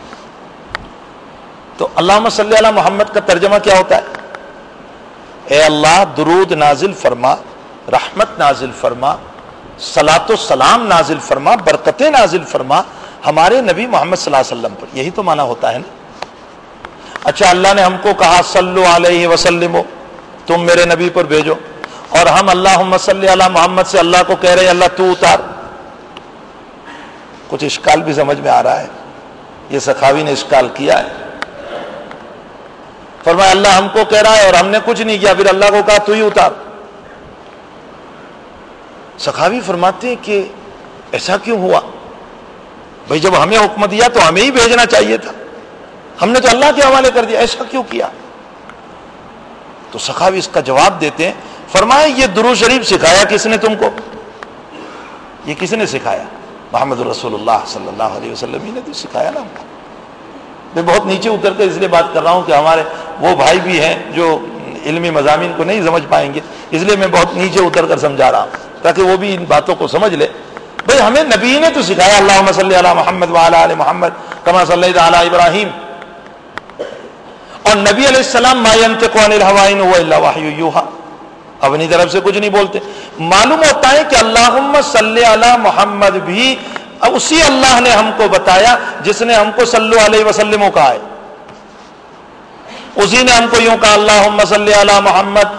تو اللہم صلی علی محمد کا ترجمہ کیا ہوتا ہے؟ اے اللہ درود نازل فرما، رحمت نازل فرما، صلاۃ و سلام نازل فرما، برکتیں نازل فرما ہمارے نبی محمد صلی اللہ علیہ وسلم پر. یہی تو معنی ہوتا ہے نا. اچھا اللہ نے ہم کو کہا صلو علیہ وسلم، تم میرے نبی پر بھیجو، اور ہم اللہم صلی علی محمد سے اللہ کو کہہ رہے ہیں اللہ تو اتار. کچھ اشکال بھی سمجھ میں آ رہا ہے. یہ سخاوی نے اشکال کیا ہے. فرمایا اللہ ہم کو کہہ رہا ہے اور ہم نے کچھ نہیں کیا، پھر اللہ کو کہا تو ہی اتار. سخاوی فرماتے ہیں کہ ایسا کیوں ہوا؟ بھائی جب ہمیں حکم دیا تو ہمیں ہی بھیجنا چاہیے تھا، ہم نے تو اللہ کے حوالے کر دیا، ایسا کیوں کیا؟ تو سخاوی اس کا جواب دیتے ہیں، فرمایا یہ درود شریف سکھایا کس نے تم کو؟ یہ کس نے سکھایا؟ محمد رسول اللہ صلی اللہ علیہ وسلم ہی نے تو سکھایا نا ہم کو. میں بہت نیچے اتر کر اس لیے بات کر رہا ہوں کہ ہمارے وہ بھائی بھی ہیں جو علمی مضامین کو نہیں سمجھ پائیں گے، اس لیے میں بہت نیچے اتر کر سمجھا رہا ہوں تاکہ وہ بھی ان باتوں کو سمجھ لے. بھئی ہمیں نبی نے تو سکھایا اللہم صلی علی محمد وعلی آل محمد کما صلیت علی ابراہیم، اور نبی علیہ السلام ما ینطق عن الہوی ان هو الا وحی یوحی، اپنی طرف سے کچھ نہیں بولتے. معلوم ہوتا ہے کہ اللہم صلی علی محمد بھی اسی اللہ نے ہم کو بتایا جس نے ہم کو صلو علیہ وسلم کہا ہے. اسی نے ہم کو یوں کہا اللہم صلی علی محمد.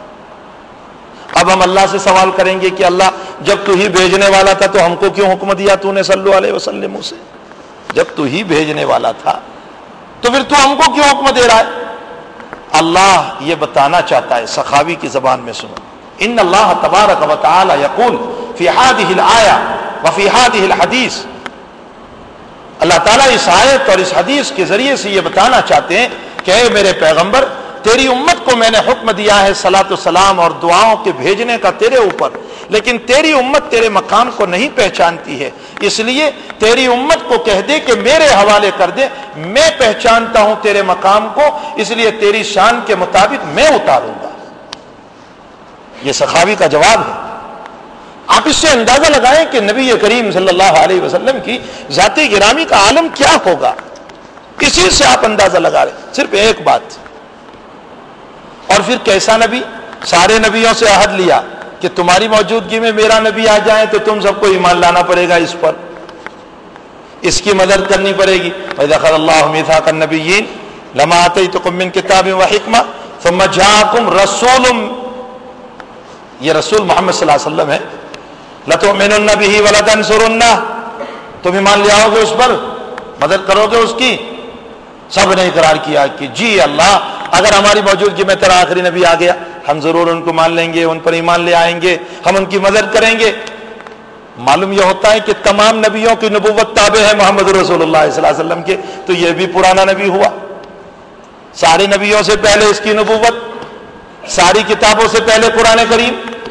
اب ہم اللہ سے سوال کریں گے کہ اللہ جب تو ہی بھیجنے والا تھا تو ہم کو کیوں حکم دیا تو نے صلی اللہ علیہ وسلم سے؟ جب تو ہی بھیجنے والا تھا تو پھر تو ہم کو کیوں حکم دے رہا ہے؟ اللہ یہ بتانا چاہتا ہے، سخاوی کی زبان میں سنو. ان اللہ تبارک و تعالی یقول فی هذه الآیہ وفی هذه الحدیث. اللہ تعالیٰ اس آیت اور اس حدیث کے ذریعے سے یہ بتانا چاہتے ہیں کہ اے میرے پیغمبر، تیری امت کو میں نے حکم دیا ہے صلاۃ والسلام اور دعاؤں کے بھیجنے کا تیرے اوپر، لیکن تیری امت تیرے مقام کو نہیں پہچانتی ہے، اس لیے تیری امت کو کہہ دے کہ میرے حوالے کر دے، میں پہچانتا ہوں تیرے مقام کو، اس لیے تیری شان کے مطابق میں اتاروں گا. یہ سخاوی کا جواب ہے. آپ اس سے اندازہ لگائیں کہ نبی کریم صلی اللہ علیہ وسلم کی ذات گرامی کا عالم کیا ہوگا. اسی سے آپ اندازہ لگا رہے. صرف ایک بات. اور پھر کیسا نبی؟ سارے نبیوں سے عہد لیا کہ تمہاری موجودگی میں میرا نبی آ جائے تو تم سب کو ایمان لانا پڑے گا، اس پر اس کی مدد کرنی پڑے گی. وَإِذْ أَخَذَ اللَّهُ مِيثَاقَ النَّبِيِّينَ لَمَا آتَيْتُكُم مِّن كِتَابٍ وَحِكْمَةٍ ثُمَّ جَاءَكُمْ رَسُولٌ، یہ رسول محمد صلی اللہ علیہ وسلم ہے. لَتُؤْمِنُنَّ بِهِ وَلَتَنصُرُنَّهُ، تم ایمان لے آؤ گے اس پر، مدد کرو گے اس کی. سب نے اقرار کیا کہ جی اللہ، اگر ہماری موجودگی میں تیرا آخری نبی آ گیا ہم ضرور ان کو مان لیں گے، ان پر ایمان لے آئیں گے، ہم ان کی مدد کریں گے. معلوم یہ ہوتا ہے کہ تمام نبیوں کی نبوت تابع ہے محمد رسول اللہ صلی اللہ علیہ وسلم کے، تو یہ بھی پرانا نبی ہوا. سارے نبیوں سے پہلے اس کی نبوت، ساری کتابوں سے پہلے قرآن کریم.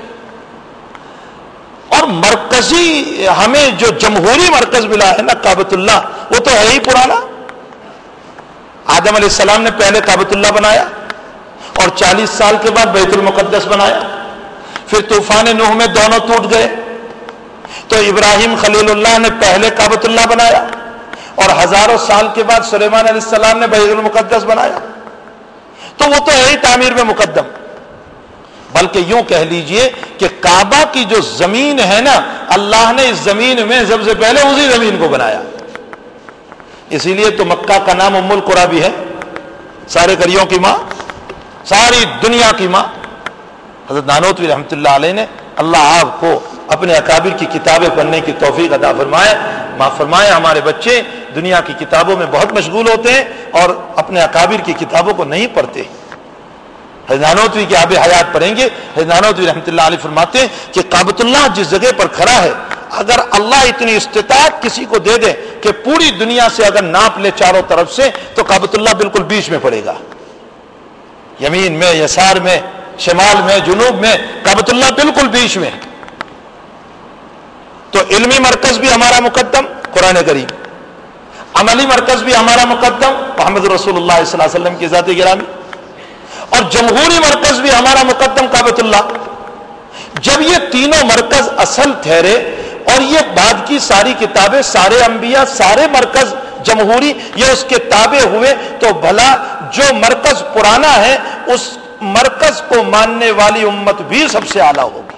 اور مرکزی ہمیں جو جمہوری مرکز ملا ہے نا کعبۃ اللہ، وہ تو ہے ہی پرانا. آدم علیہ السلام نے پہلے کعبۃ اللہ بنایا اور 40 سال کے بعد بیت المقدس بنایا. پھر طوفان نوح میں دونوں ٹوٹ گئے تو ابراہیم خلیل اللہ نے پہلے کعبۃ اللہ بنایا اور ہزاروں سال کے بعد سلیمان علیہ السلام نے بیت المقدس بنایا. تو وہ تو ہے ہی تعمیر میں مقدم. بلکہ یوں کہہ لیجئے کہ کعبہ کی جو زمین ہے نا، اللہ نے اس زمین میں سب سے پہلے اسی زمین کو بنایا. اسی لیے تو مکہ کا نام ام القری بھی ہے، سارے قریوں کی ماں، ساری دنیا کی ماں. حضرت نانوتوی رحمۃ اللہ علیہ نے، اللہ آپ کو اپنے اکابر کی کتابیں پڑھنے کی توفیق عطا فرمائے. معاف فرمائے، ہمارے بچے دنیا کی کتابوں میں بہت مشغول ہوتے ہیں اور اپنے اکابر کی کتابوں کو نہیں پڑھتے. حضرت نانوتوی کی آب حیات پڑھیں گے. حضرت نانوتوی رحمۃ اللہ علیہ فرماتے ہیں کہ کعبۃ اللہ جس جگہ پر کھڑا ہے، اگر اللہ اتنی استطاعت کسی کو دے دے کہ پوری دنیا سے اگر ناپ لے چاروں طرف سے، تو کعبۃ اللہ بالکل بیچ میں پڑے گا. یمین میں، یسار میں، شمال میں، جنوب میں، کعبۃ اللہ بالکل بیچ میں. تو علمی مرکز بھی ہمارا مقدم قرآن کریم، عملی مرکز بھی ہمارا مقدم محمد رسول اللہ صلی اللہ علیہ وسلم کی ذات گرامی، اور جمہوری مرکز بھی ہمارا مقدم کعبۃ اللہ. جب یہ تینوں مرکز اصل ٹھہرے اور یہ بعد کی ساری کتابیں، سارے انبیاء، سارے مرکز جمہوری یہ اس کے تابع ہوئے، تو بھلا جو مرکز پرانا ہے اس مرکز کو ماننے والی امت بھی سب سے اعلیٰ ہوگی.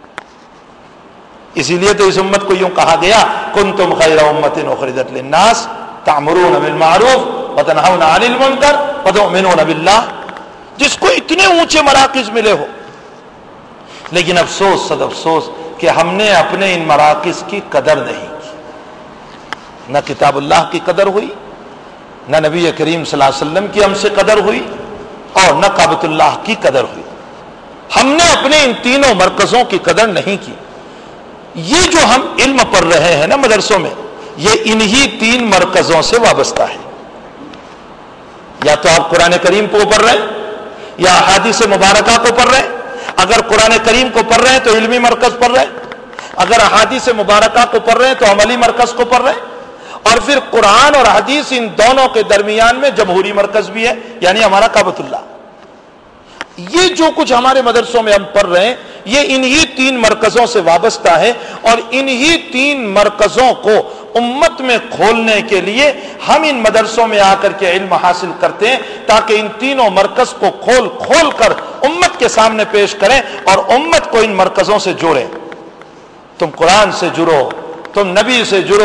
اسی لیے تو اس امت کو یوں کہا گیا کنتم خیر امۃ اخرجت للناس تأمرون بالمعروف وتنہون عن المنکر وتؤمنون باللہ. جس کو اتنے اونچے مراکز ملے ہو، لیکن افسوس صد افسوس کہ ہم نے اپنے ان مراکز کی قدر نہیں کی. نہ کتاب اللہ کی قدر ہوئی، نہ نبی کریم صلی اللہ علیہ وسلم کی ہم سے قدر ہوئی، اور نہ کعبۃ اللہ کی قدر ہوئی. ہم نے اپنے ان تینوں مرکزوں کی قدر نہیں کی. یہ جو ہم علم پڑھ رہے ہیں نا مدرسوں میں، یہ انہی تین مرکزوں سے وابستہ ہے. یا تو آپ قرآن کریم کو پڑھ رہے ہیں یا احادیث مبارکہ کو پڑھ رہے ہیں. اگر قرآن کریم کو پڑھ رہے ہیں تو علمی مرکز پڑھ رہے ہیں، اگر احادیث مبارکہ کو پڑھ رہے ہیں تو عملی مرکز کو پڑھ رہے ہیں، اور پھر قرآن اور حدیث ان دونوں کے درمیان میں جمہوری مرکز بھی ہے، یعنی ہمارا کعبۃ اللہ. یہ جو کچھ ہمارے مدرسوں میں ہم پڑھ رہے ہیں یہ انہی تین مرکزوں سے وابستہ ہے، اور انہی تین مرکزوں کو امت میں کھولنے کے لیے ہم ان مدرسوں میں آ کر کے علم حاصل کرتے ہیں، تاکہ ان تینوں مرکز کو کھول کر امت کے سامنے پیش کریں اور امت کو ان مرکزوں سے جوڑیں. تم قرآن سے جڑو، تم نبی سے جڑو،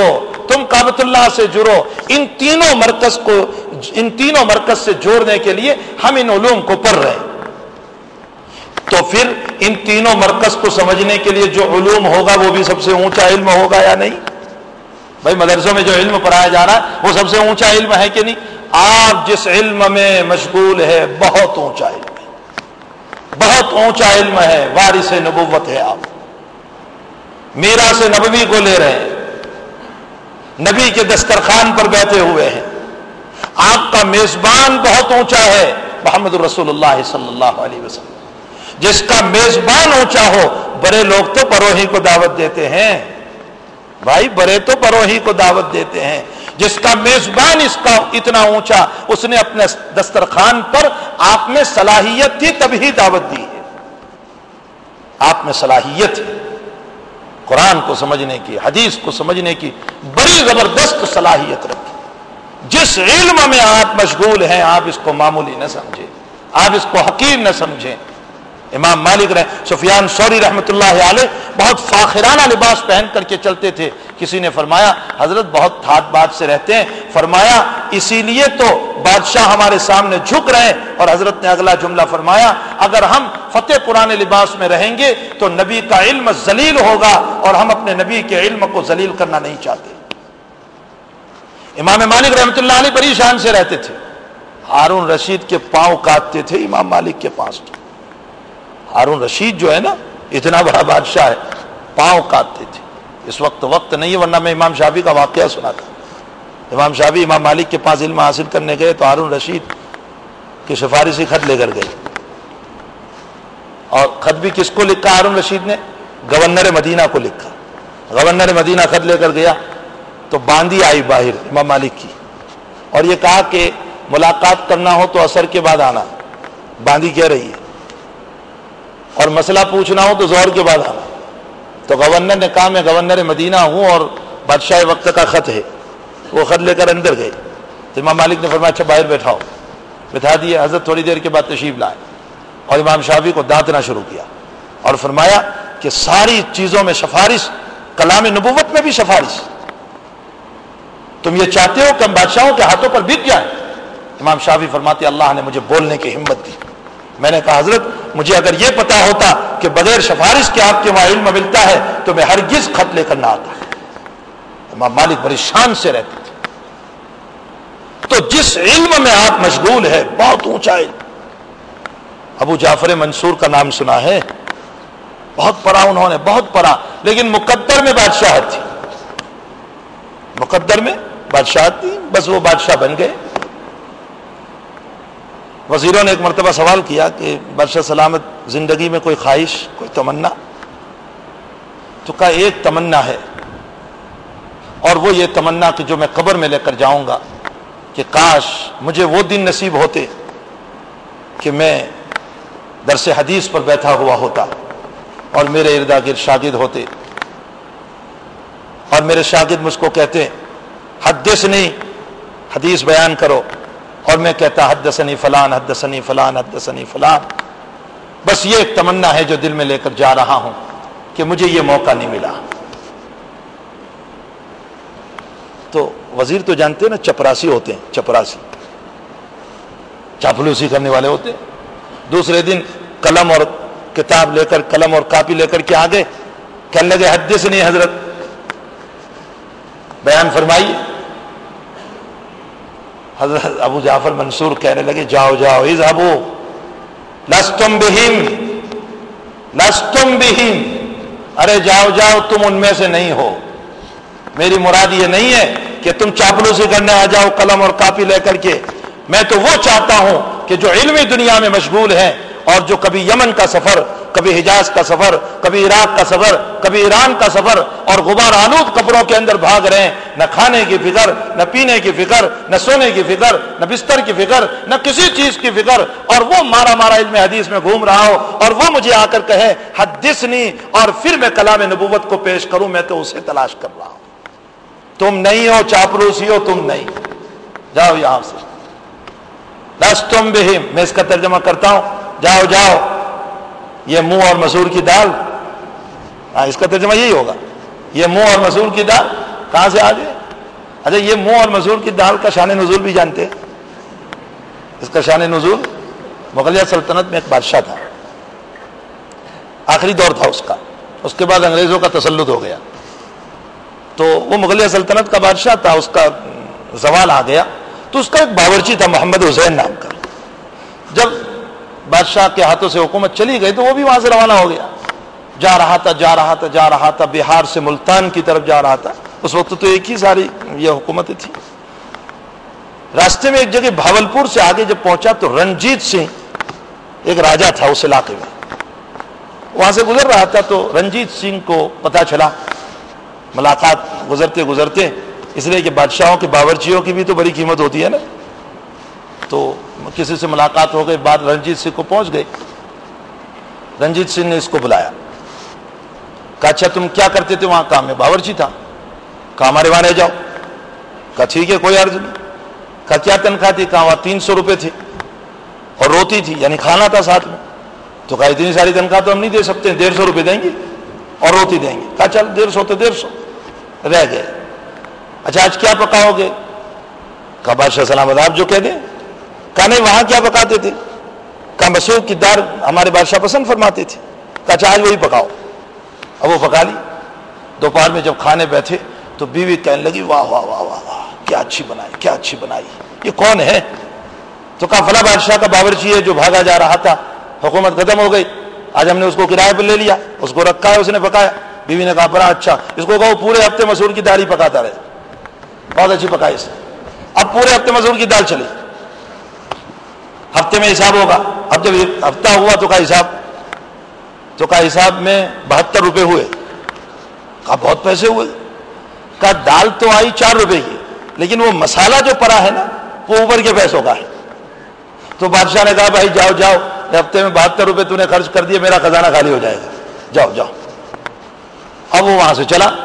تم کعبۃ اللہ سے جڑو. ان تینوں مرکز سے جوڑنے کے لیے ہم ان علوم کو پڑھ رہے ہیں. تو پھر ان تینوں مرکز کو سمجھنے کے لیے جو علوم ہوگا وہ بھی سب سے اونچا علم ہوگا یا نہیں؟ بھائی مدرسوں میں جو علم پڑھایا جا رہا ہے وہ سب سے اونچا علم ہے کہ نہیں؟ آپ جس علم میں مشغول ہے بہت اونچا علم ہے، بہت اونچا علم ہے، وارث نبوت ہے. آپ میراث نبوی کو لے رہے ہیں، نبی کے دسترخوان پر بیٹھے ہوئے ہیں. آپ کا میزبان بہت اونچا ہے، محمد رسول اللہ صلی اللہ علیہ وسلم. جس کا میزبان اونچا ہو، بڑے لوگ تو پروہی کو دعوت دیتے ہیں. بھائی بڑے تو پروہی کو دعوت دیتے ہیں. جس کا میزبان اس کا اتنا اونچا، اس نے اپنے دسترخوان پر آپ میں صلاحیت تھی تبھی دعوت دی ہے. آپ میں صلاحیت ہے قرآن کو سمجھنے کی، حدیث کو سمجھنے کی بڑی زبردست صلاحیت رکھی. جس علم میں آپ مشغول ہیں آپ اس کو معمولی نہ سمجھیں، آپ اس کو حقیر نہ سمجھیں. امام مالک سفیان ثوری رحمۃ اللہ علیہ بہت فاخرانہ لباس پہن کر کے چلتے تھے. کسی نے فرمایا حضرت بہت ٹھاٹ بات سے رہتے ہیں. فرمایا اسی لیے تو بادشاہ ہمارے سامنے جھک رہے ہیں. اور حضرت نے اگلا جملہ فرمایا اگر ہم فتح پرانے لباس میں رہیں گے تو نبی کا علم ذلیل ہوگا اور ہم اپنے نبی کے علم کو ذلیل کرنا نہیں چاہتے. امام مالک رحمۃ اللہ علیہ بڑی شان سے رہتے تھے. ہارون رشید کے پاؤں کاٹتے تھے امام مالک کے پاس. ہارون رشید جو ہے نا اتنا بڑا بادشاہ ہے، پاؤں کاٹتے تھے. اس وقت نہیں ہے ورنہ میں امام شافعی کا واقعہ سنا تھا. امام شافعی امام مالک کے پاس علم حاصل کرنے گئے تو ہارون رشید کی سفارشی خط لے کر گئے. اور خط بھی کس کو لکھا ہارون رشید نے؟ گورنر مدینہ کو لکھا. گورنر مدینہ خط لے کر گیا تو باندی آئی باہر امام مالک کی اور یہ کہا کہ ملاقات کرنا ہو تو عصر کے بعد آنا. باندی کہہ رہی ہے اور مسئلہ پوچھنا ہو تو ظہر کے بعد آنا. تو گورنر نے کہا میں گورنر مدینہ ہوں اور بادشاہ وقت کا خط ہے. وہ خط لے کر اندر گئے تو امام مالک نے فرمایا اچھا باہر بیٹھاؤ. بٹھا دیے. حضرت تھوڑی دیر کے بعد تشریف لائے اور امام شافعی کو دانتنا شروع کیا اور فرمایا کہ ساری چیزوں میں سفارش، کلام نبوت میں بھی سفارش. تم یہ چاہتے ہو کہ ہم بادشاہوں کے ہاتھوں پر بک جائیں؟ امام شافعی فرماتے اللہ نے مجھے بولنے کی ہمت دی. میں نے کہا حضرت مجھے اگر یہ پتا ہوتا کہ بغیر سفارش کے آپ کے وہاں علم ملتا ہے تو میں ہرگز خط لے کر نہ آتا. امام مالک بڑی شان سے رہتے تھے. تو جس علم میں آپ مشغول ہے بہت اونچا علم. ابو جعفر منصور کا نام سنا ہے، بہت پڑھا انہوں نے، بہت پڑھا، لیکن مقدر میں بادشاہت تھی. مقدر میں بادشاہت تھی، بس وہ بادشاہ بن گئے. وزیروں نے ایک مرتبہ سوال کیا کہ بادشاہ سلامت زندگی میں کوئی خواہش، کوئی تمنا؟ تو کہا ایک تمنا ہے اور وہ یہ تمنا کہ جو میں قبر میں لے کر جاؤں گا کہ کاش مجھے وہ دن نصیب ہوتے کہ میں درس حدیث پر بیٹھا ہوا ہوتا اور میرے ارد گرد شاگرد ہوتے اور میرے شاگرد مجھ کو کہتے حدثنی، حدیث بیان کرو، اور میں کہتا حدثنی فلان حدثنی فلان حدثنی فلان. بس یہ ایک تمنا ہے جو دل میں لے کر جا رہا ہوں کہ مجھے یہ موقع نہیں ملا. تو وزیر تو جانتے ہیں نا چپراسی ہوتے ہیں، چپراسی چاپلوسی کرنے والے ہوتے ہیں. دوسرے دن قلم اور کتاب لے کر، قلم اور کاپی لے کر کے آ گئے، کہنے لگے حدثنی حضرت، بیان فرمائیے. حضرت ابو جعفر منصور کہنے لگے جاؤ جاؤ اذهبوا لستم بہم لستم بہم، ارے جاؤ جاؤ تم ان میں سے نہیں ہو. میری مراد یہ نہیں ہے کہ تم چاپلوسی کرنے آ جاؤ قلم اور کاپی لے کر کے. میں تو وہ چاہتا ہوں کہ جو علمی دنیا میں مشغول ہیں اور جو کبھی یمن کا سفر، کبھی حجاز کا سفر، کبھی عراق کا سفر، کبھی ایران کا سفر اور غبار آلود کپڑوں کے اندر بھاگ رہے ہیں، نہ کھانے کی فکر، نہ پینے کی فکر، نہ سونے کی فکر، نہ بستر کی فکر، نہ کسی چیز کی فکر، اور وہ مارا مارا علم حدیث میں گھوم رہا ہو اور وہ مجھے آ کر کہے حدثنی اور پھر میں کلام نبوت کو پیش کروں، میں تو اسے تلاش کر رہا ہوں. تم نہیں ہو، چاپلوسی ہو تم نہیں. جاؤ یہاں سے. لستم بہم، میں اس کا ترجمہ کرتا ہوں، جاؤ جاؤ یہ منہ اور مسور کی دال. اس کا ترجمہ یہی ہوگا، یہ منہ اور مسور کی دال کہاں سے آ گئے؟ اچھا یہ منہ اور مسور کی دال کا شان نزول بھی جانتے ہیں؟ اس کا شان نزول، مغلیہ سلطنت میں ایک بادشاہ تھا، آخری دور تھا اس کا، اس کے بعد انگریزوں کا تسلط ہو گیا، تو وہ مغلیہ سلطنت کا بادشاہ تھا، اس کا زوال آ گیا، تو اس کا ایک باورچی تھا محمد حسین نام کا۔ جب بادشاہ کے ہاتھوں سے حکومت چلی گئی تو وہ بھی وہاں سے روانہ ہو گیا، جا رہا تھا بہار سے ملتان کی طرف جا رہا تھا، اس وقت تو ایک ہی ساری یہ حکومتیں تھی۔ راستے میں ایک جگہ بھاولپور سے آگے جب پہنچا تو رنجیت سنگھ ایک راجا تھا اس علاقے میں، وہاں سے گزر رہا تھا، تو رنجیت سنگھ کو پتا چلا، ملاقات گزرتے اس لیے کہ بادشاہوں کے باورچیوں کی بھی تو بڑی قیمت ہوتی ہے نا، تو کسی سے ملاقات ہو گئی، بات رنجیت سنگھ کو پہنچ گئی۔ رنجیت سنگھ نے اس کو بلایا، کہا اچھا تم کیا کرتے تھے وہاں؟ کام میں باورچی تھا۔ کہا ہمارے وہاں رہ جاؤ۔ کہا ٹھیک ہے کوئی عرض نہیں۔ کہا کیا تنخواہ تھی؟ کہا وہاں 300 روپے تھی اور روٹی تھی، یعنی کھانا تھا ساتھ میں۔ تو کہا اتنی ساری تنخواہ تو ہم نہیں دے سکتے، 150 روپے دیں گے اور روٹی دیں گے۔ کہا چل 150 تو 150 رہ گئے۔ اچھا آج کیا پکاؤ گے؟ کہا بادشاہ سلامت آپ جو کہہ دیں۔ کہا نہیں وہاں کیا پکاتے تھے؟ کہا مسور کی دال ہمارے بادشاہ پسند فرماتے تھے۔ کہا اچھا آج وہی پکاؤ۔ اب وہ پکا لی۔ دوپہر میں جب کھانے بیٹھے تو بیوی کہنے لگی واہ واہ واہ واہ واہ کیا اچھی بنائی، یہ کون ہے؟ تو کہا فلاں بادشاہ کا باورچی ہے جو بھاگا جا رہا تھا، حکومت ختم ہو گئی، آج ہم نے اس کو کرائے پر لے لیا، اس کو رکھا ہے، اس نے پکایا۔ بیوی نے کہا بڑا اچھا، اس کو کہو پورے ہفتے مسور کی دال ہی پکاتا رہے، بہت اچھی پکائی اس نے۔ اب پورے ہفتے مسور کی دال چلی، ہفتے میں حساب ہوگا۔ اب جب ہفتہ ہوا تو کہا حساب میں 72 روپے ہوئے۔ کہا بہت پیسے ہوئے۔ کہا دال تو آئی 4 روپے کی، لیکن وہ مسالہ جو پڑا ہے نا وہ اوپر کے پیسوں کا ہے۔ تو بادشاہ نے کہا بھائی جاؤ ہفتے میں 72 روپے تو نے خرچ کر دیے، میرا خزانہ خالی ہو جائے گا، جاؤ۔ اب وہ وہاں سے چلا،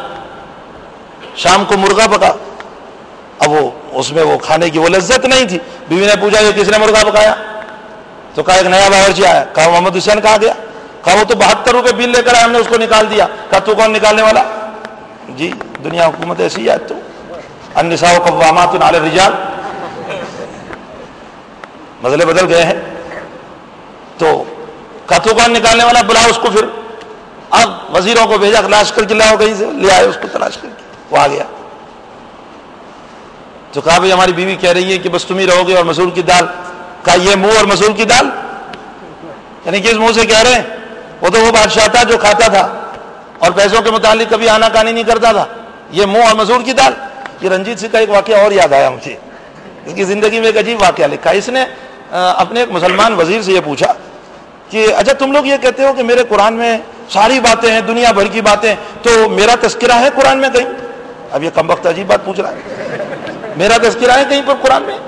شام کو مرغا پکا۔ اب وہ اس میں وہ کھانے کی وہ لذت نہیں تھی۔ بیوی نے پوچھا کہ کس نے مرغا پکایا؟ تو کہا ایک نیا باورچی آیا۔ کہا محمد حسین کہا گیا؟ کہا وہ تو 72 روپے بل لے کر آیا، ہم نے اس کو نکال دیا۔ کہا تو کون نکالنے والا؟ جی دنیا حکومت ایسی ہے تو النساء قوامات علی الرجال، مسئلے بدل گئے ہیں۔ تو کہا تو کون نکالنے والا؟ بلاؤ اس کو۔ پھر اب وزیروں کو بھیجا، تلاش کر کے لاؤ، کہیں سے لے آئے اس کو تلاش کر کے، وہ آ گیا۔ تو کہا بھائی ہماری بیوی کہہ رہی ہے کہ بس تم ہی رہو گے اور مسور کی دال۔ کہا یہ منہ اور مسور کی دال، یعنی کس منہ سے کہہ رہے ہیں؟ وہ تو وہ بادشاہ تھا جو کھاتا تھا اور پیسوں کے متعلق کبھی آنا کانی نہیں کرتا تھا، یہ منہ اور مسور کی دال۔ یہ رنجیت سنگھ کا ایک واقعہ اور یاد آیا مجھے، اس کی زندگی میں ایک عجیب واقعہ لکھا۔ اس نے اپنے ایک مسلمان وزیر سے یہ پوچھا کہ اچھا تم لوگ یہ کہتے ہو کہ میرے قرآن میں ساری باتیں ہیں، دنیا بھر کی باتیں، تو میرا تذکرہ ہے قرآن میں کہیں؟ اب یہ کم وقت عجیب بات پوچھ رہا ہے، میرا تذکرہ ہے کہیں پر قرآن میں؟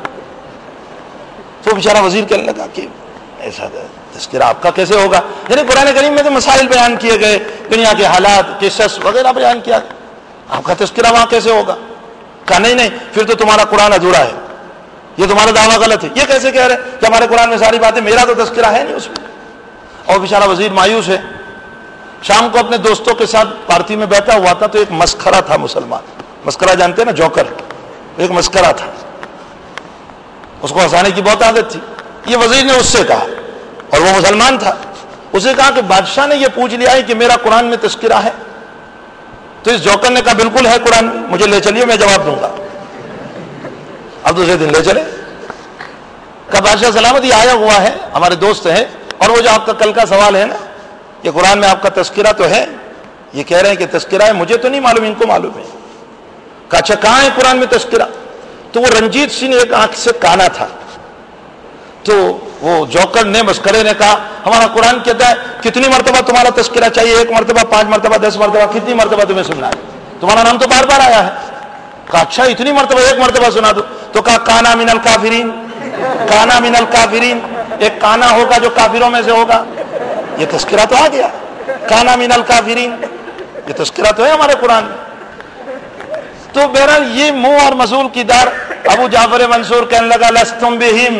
تو بیچارہ وزیر کہنے لگا کہ ایسا تذکرہ آپ کا کیسے ہوگا؟ یعنی قرآن کریم میں تو مسائل بیان کیے گئے، دنیا کے حالات، قصص وغیرہ بیان کیا گیا، آپ کا تذکرہ وہاں کیسے ہوگا؟ کہا نہیں پھر تو تمہارا قرآن ادھورا ہے، یہ تمہارا دعویٰ غلط ہے۔ یہ کیسے کہہ رہے کہ ہمارے قرآن میں ساری باتیں، میرا تو تذکرہ ہے نہیں اس میں۔ اور بیچارہ وزیر مایوس ہے۔ شام کو اپنے دوستوں کے ساتھ پارٹی میں بیٹھا ہوا تھا تو ایک مسخرہ تھا مسلمان، مسخرہ جانتے ہیں نا، جوکر، ایک مسخرہ تھا، اس کو ہنسانے کی بہت عادت تھی۔ یہ وزیر نے اس سے کہا، اور وہ مسلمان تھا، اسے کہا کہ بادشاہ نے یہ پوچھ لیا ہے کہ میرا قرآن میں تذکرہ ہے؟ تو اس جوکر نے کہا بالکل ہے قرآن میں، مجھے لے چلیے میں جواب دوں گا۔ اب دوسرے دن لے چلے، کہا بادشاہ سلامت یہ آیا ہوا ہے، ہمارے دوست ہیں، اور وہ جو آپ کا کل کا سوال ہے نا کہ قرآن میں آپ کا تذکرہ تو ہے، یہ کہہ رہے ہیں کہ تذکرہ ہے، مجھے تو نہیں معلوم، ان کو معلوم ہے۔ کہا اچھا کہاں ہے قرآن میں تذکرہ؟ تو وہ رنجیت سنگھ ایک آنکھ سے کانا تھا، تو وہ جوکر نے مسکرے نے کہا ہمارا قرآن کہتا ہے کتنی مرتبہ تمہارا تذکرہ چاہیے؟ 1 مرتبہ، 5 مرتبہ، 10 مرتبہ، کتنی مرتبہ تمہیں سننا ہے؟ تمہارا نام تو بار بار آیا ہے۔ کہا اچھا اتنی مرتبہ، 1 مرتبہ سنا دو۔ تو کہا کانا من الکافرین، کانا من الکافرین، ایک کانا ہوگا جو کافروں میں سے ہوگا، یہ تذکرہ تو آ گیا، کانا من الکافرین، یہ تذکرہ تو ہے ہمارے قرآن میں۔ تو بہرحال یہ منہ اور مسول کی دار۔ ابو جعفر منصور کہنے لگا لستم بہم،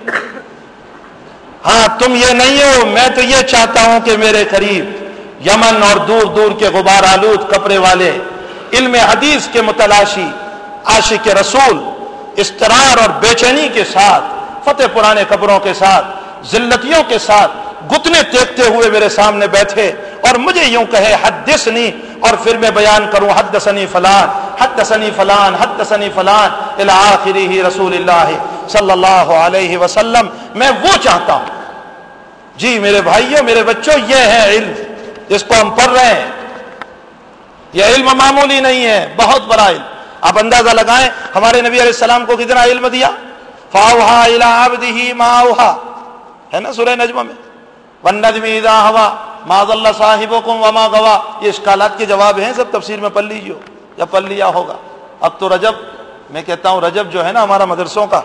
ہاں تم یہ نہیں ہو، میں تو یہ چاہتا ہوں کہ میرے قریب یمن اور دور دور کے غبار آلود کپڑے والے، علم حدیث کے متلاشی، عاشق رسول اضطرار اور بے چینی کے ساتھ، فتح پرانے قبروں کے ساتھ، ذلتیوں کے ساتھ گھٹنے ٹیکتے ہوئے میرے سامنے بیٹھے اور مجھے یوں کہے حدثنی، اور پھر میں بیان کروں حدثنی فلان حدثنی فلان حدثنی فلان الی آخرہ رسول اللہ صلی اللہ علیہ وسلم، میں وہ چاہتا ہوں۔ جی میرے بھائیوں، میرے بچوں، یہ ہے علم جس کو ہم پڑھ رہے ہیں۔ یہ علم معمولی نہیں ہے، بہت بڑا علم۔ آپ اندازہ لگائیں ہمارے نبی علیہ السلام کو کتنا علم دیا۔ فَأَوْحَىٰ إِلَىٰ عَبْدِهِ مَا أَوْحَىٰ، ہے نا سورہ نجم میں، وَالنَّجْمِ إِذَا هَوَىٰ مَا ضَلَّ صَاحِبُكُمْ وَمَا غَوَىٰ۔ یہ اشکالات کے جواب ہیں، سب تفسیر میں پڑھ لیجیے یا پڑھ لیا ہوگا۔ اب تو رجب، میں کہتا ہوں رجب جو ہے نا ہمارا مدرسوں کا،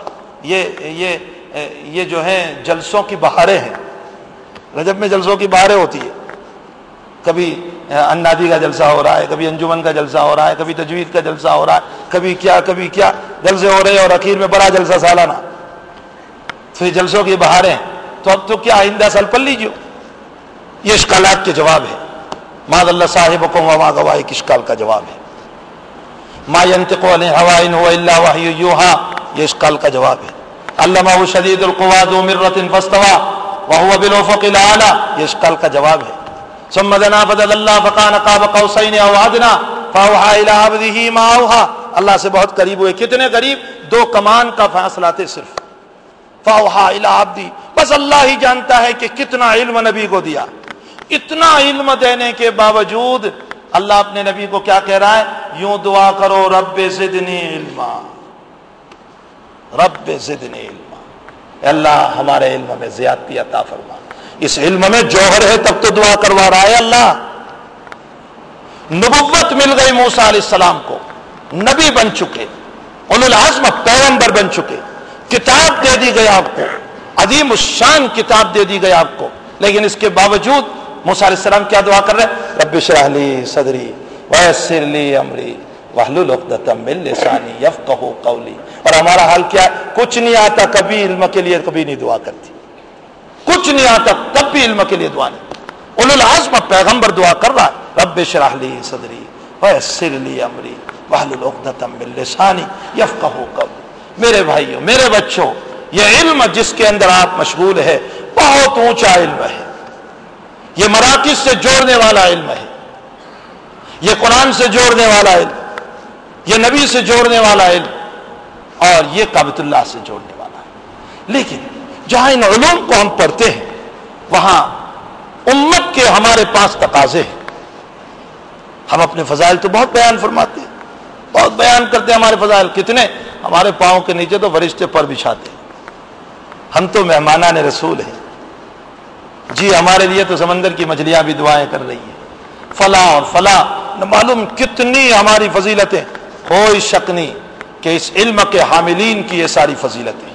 یہ جو ہے جلسوں کی بہاریں ہیں۔ رجب میں جلسوں کی بہاریں ہوتی ہے، کبھی انادی کا جلسہ ہو رہا ہے، کبھی انجمن کا جلسہ ہو رہا ہے، کبھی تجوید کا جلسہ ہو رہا ہے، کبھی کیا جلسے ہو رہے ہیں، اور اخیر میں بڑا جلسہ سالانہ۔ تو یہ جلسوں کی بہاریں، تو اب تو کیا آئندہ سال پڑھ لیجیے۔ یہ اشکالات کے جواب ہے۔ ما ضل صاحبکم وما غویٰ ایک اشکال کا جواب ہے۔ ما ينطق عن الهوى ان هو الا وحی یوحیٰ، یہ اشکال کا جواب ہے۔ علمہ شدید القویٰ ذو مرۃ فاستویٰ وهو بالافق الاعلیٰ، یہ اشکال کا جواب ہے۔ ثم دنا فدلى فكان قاب قوسين او ادنى فاوحى الى عبده ما اوحى، اللہ سے بہت قریب ہوئے، کتنے قریب؟ 2 کمان کا فاصلہ تھے صرف۔ فاوحى الى عبده، بس اللہ ہی جانتا ہے کہ کتنا علم نبی کو دیا۔ اتنا علم دینے کے باوجود اللہ اپنے نبی کو کیا کہہ رہا ہے؟ یوں دعا کرو رب زدنی علما، رب زدنی علما، اللہ ہمارے علم میں زیادتی عطا فرما۔ اس علم میں جوہر ہے تب تو دعا کروا رہا ہے اللہ۔ نبوت مل گئی موسیٰ علیہ السلام کو، نبی بن چکے، اولو العزم پیغمبر بن چکے، کتاب دے دی گئی آپ کو، عظیم الشان کتاب دے دی گئی آپ کو، لیکن اس کے باوجود موسیٰ علیہ السلام کیا دعا کر رہے ہیں؟ رب اشرح لی صدری ویسر لی امری واحلل عقدۃ من لسانی یفقہوا قولی۔ اور ہمارا حال کیا ہے؟ کچھ نہیں آتا، کبھی علم کے لیے کبھی نہیں دعا کرتی، کچھ نہیں آتا تب بھی علم کے لیے دعا نہیں۔ اولو العزم پیغمبر دعا کر رہا ہے، رب اشرح لی صدری ویسر لی امری واحلل عقدۃ من لسانی یفقہوا قولی۔ میرے بھائیوں، میرے بچوں، یہ علم جس کے اندر آپ مشغول ہے بہت اونچا علم ہے۔ یہ مراکز سے جوڑنے والا علم ہے، یہ قرآن سے جوڑنے والا علم، یہ نبی سے جوڑنے والا علم، اور یہ کعبۃ اللہ سے جوڑنے والا ہے۔ لیکن جہاں ان علوم کو ہم پڑھتے ہیں وہاں امت کے ہمارے پاس تقاضے ہیں۔ ہم اپنے فضائل تو بہت بیان فرماتے ہیں، بہت بیان کرتے ہیں ہمارے فضائل، کتنے ہمارے پاؤں کے نیچے تو فرشتے پر بچھاتے ہیں۔ ہم تو مہمانان رسول ہیں جی، ہمارے لیے تو سمندر کی مچھلیاں بھی دعائیں کر رہی ہیں، فلاں اور فلاں، نہ معلوم کتنی ہماری فضیلتیں، کوئی شک نہیں کہ اس علم کے حاملین کی یہ ساری فضیلتیں۔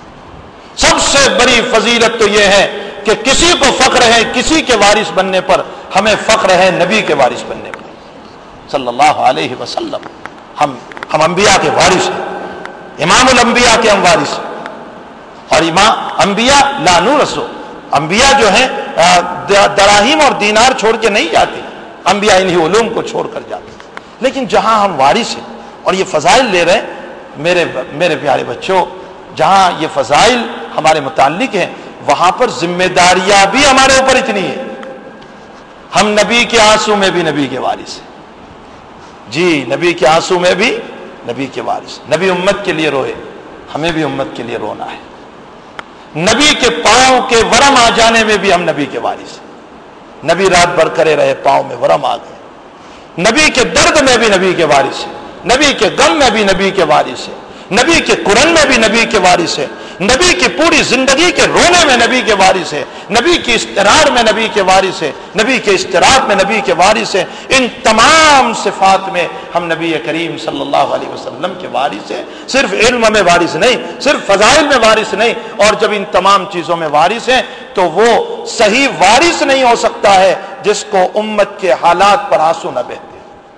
سب سے بڑی فضیلت تو یہ ہے کہ کسی کو فخر ہے کسی کے وارث بننے پر، ہمیں فخر ہے نبی کے وارث بننے پر صلی اللہ علیہ وسلم۔ ہم انبیاء کے وارث ہیں، امام الانبیاء کے ہم وارث ہیں، اور امام انبیاء لا نورث، انبیاء جو ہیں دراہیم اور دینار چھوڑ کے نہیں جاتے، انبیاء انہی علوم کو چھوڑ کر جاتے۔ لیکن جہاں ہم وارث ہیں اور یہ فضائل لے رہے ہیں، میرے پیارے بچوں، جہاں یہ فضائل ہمارے متعلق ہیں وہاں پر ذمہ داریاں بھی ہمارے اوپر اتنی ہیں۔ ہم نبی کے آنسو میں بھی نبی کے وارث ہیں، جی نبی کے آنسو میں بھی نبی کے وارث۔ نبی امت کے لیے روئے، ہمیں بھی امت کے لیے رونا ہے۔ نبی کے پاؤں کے ورم آ جانے میں بھی ہم نبی کے وارث ہیں۔ نبی رات بھر کرے رہے، پاؤں میں ورم آ گئے، نبی کے درد میں بھی نبی کے وارث ہیں، نبی کے غم میں بھی نبی کے وارث ہیں، نبی کے قرن میں بھی نبی کے وارث ہیں، نبی کی پوری زندگی کے رونے میں نبی کے وارث ہیں، نبی کی اضطرار میں نبی کے وارث ہیں، نبی کے اضطراب میں نبی کے وارث ہیں۔ ان تمام صفات میں ہم نبی کریم صلی اللہ علیہ وسلم کے وارث ہیں۔ صرف علم میں وارث نہیں، صرف فضائل میں وارث نہیں، اور جب ان تمام چیزوں میں وارث ہیں تو وہ صحیح وارث نہیں ہو سکتا ہے جس کو امت کے حالات پر آنسو نہ بہتے،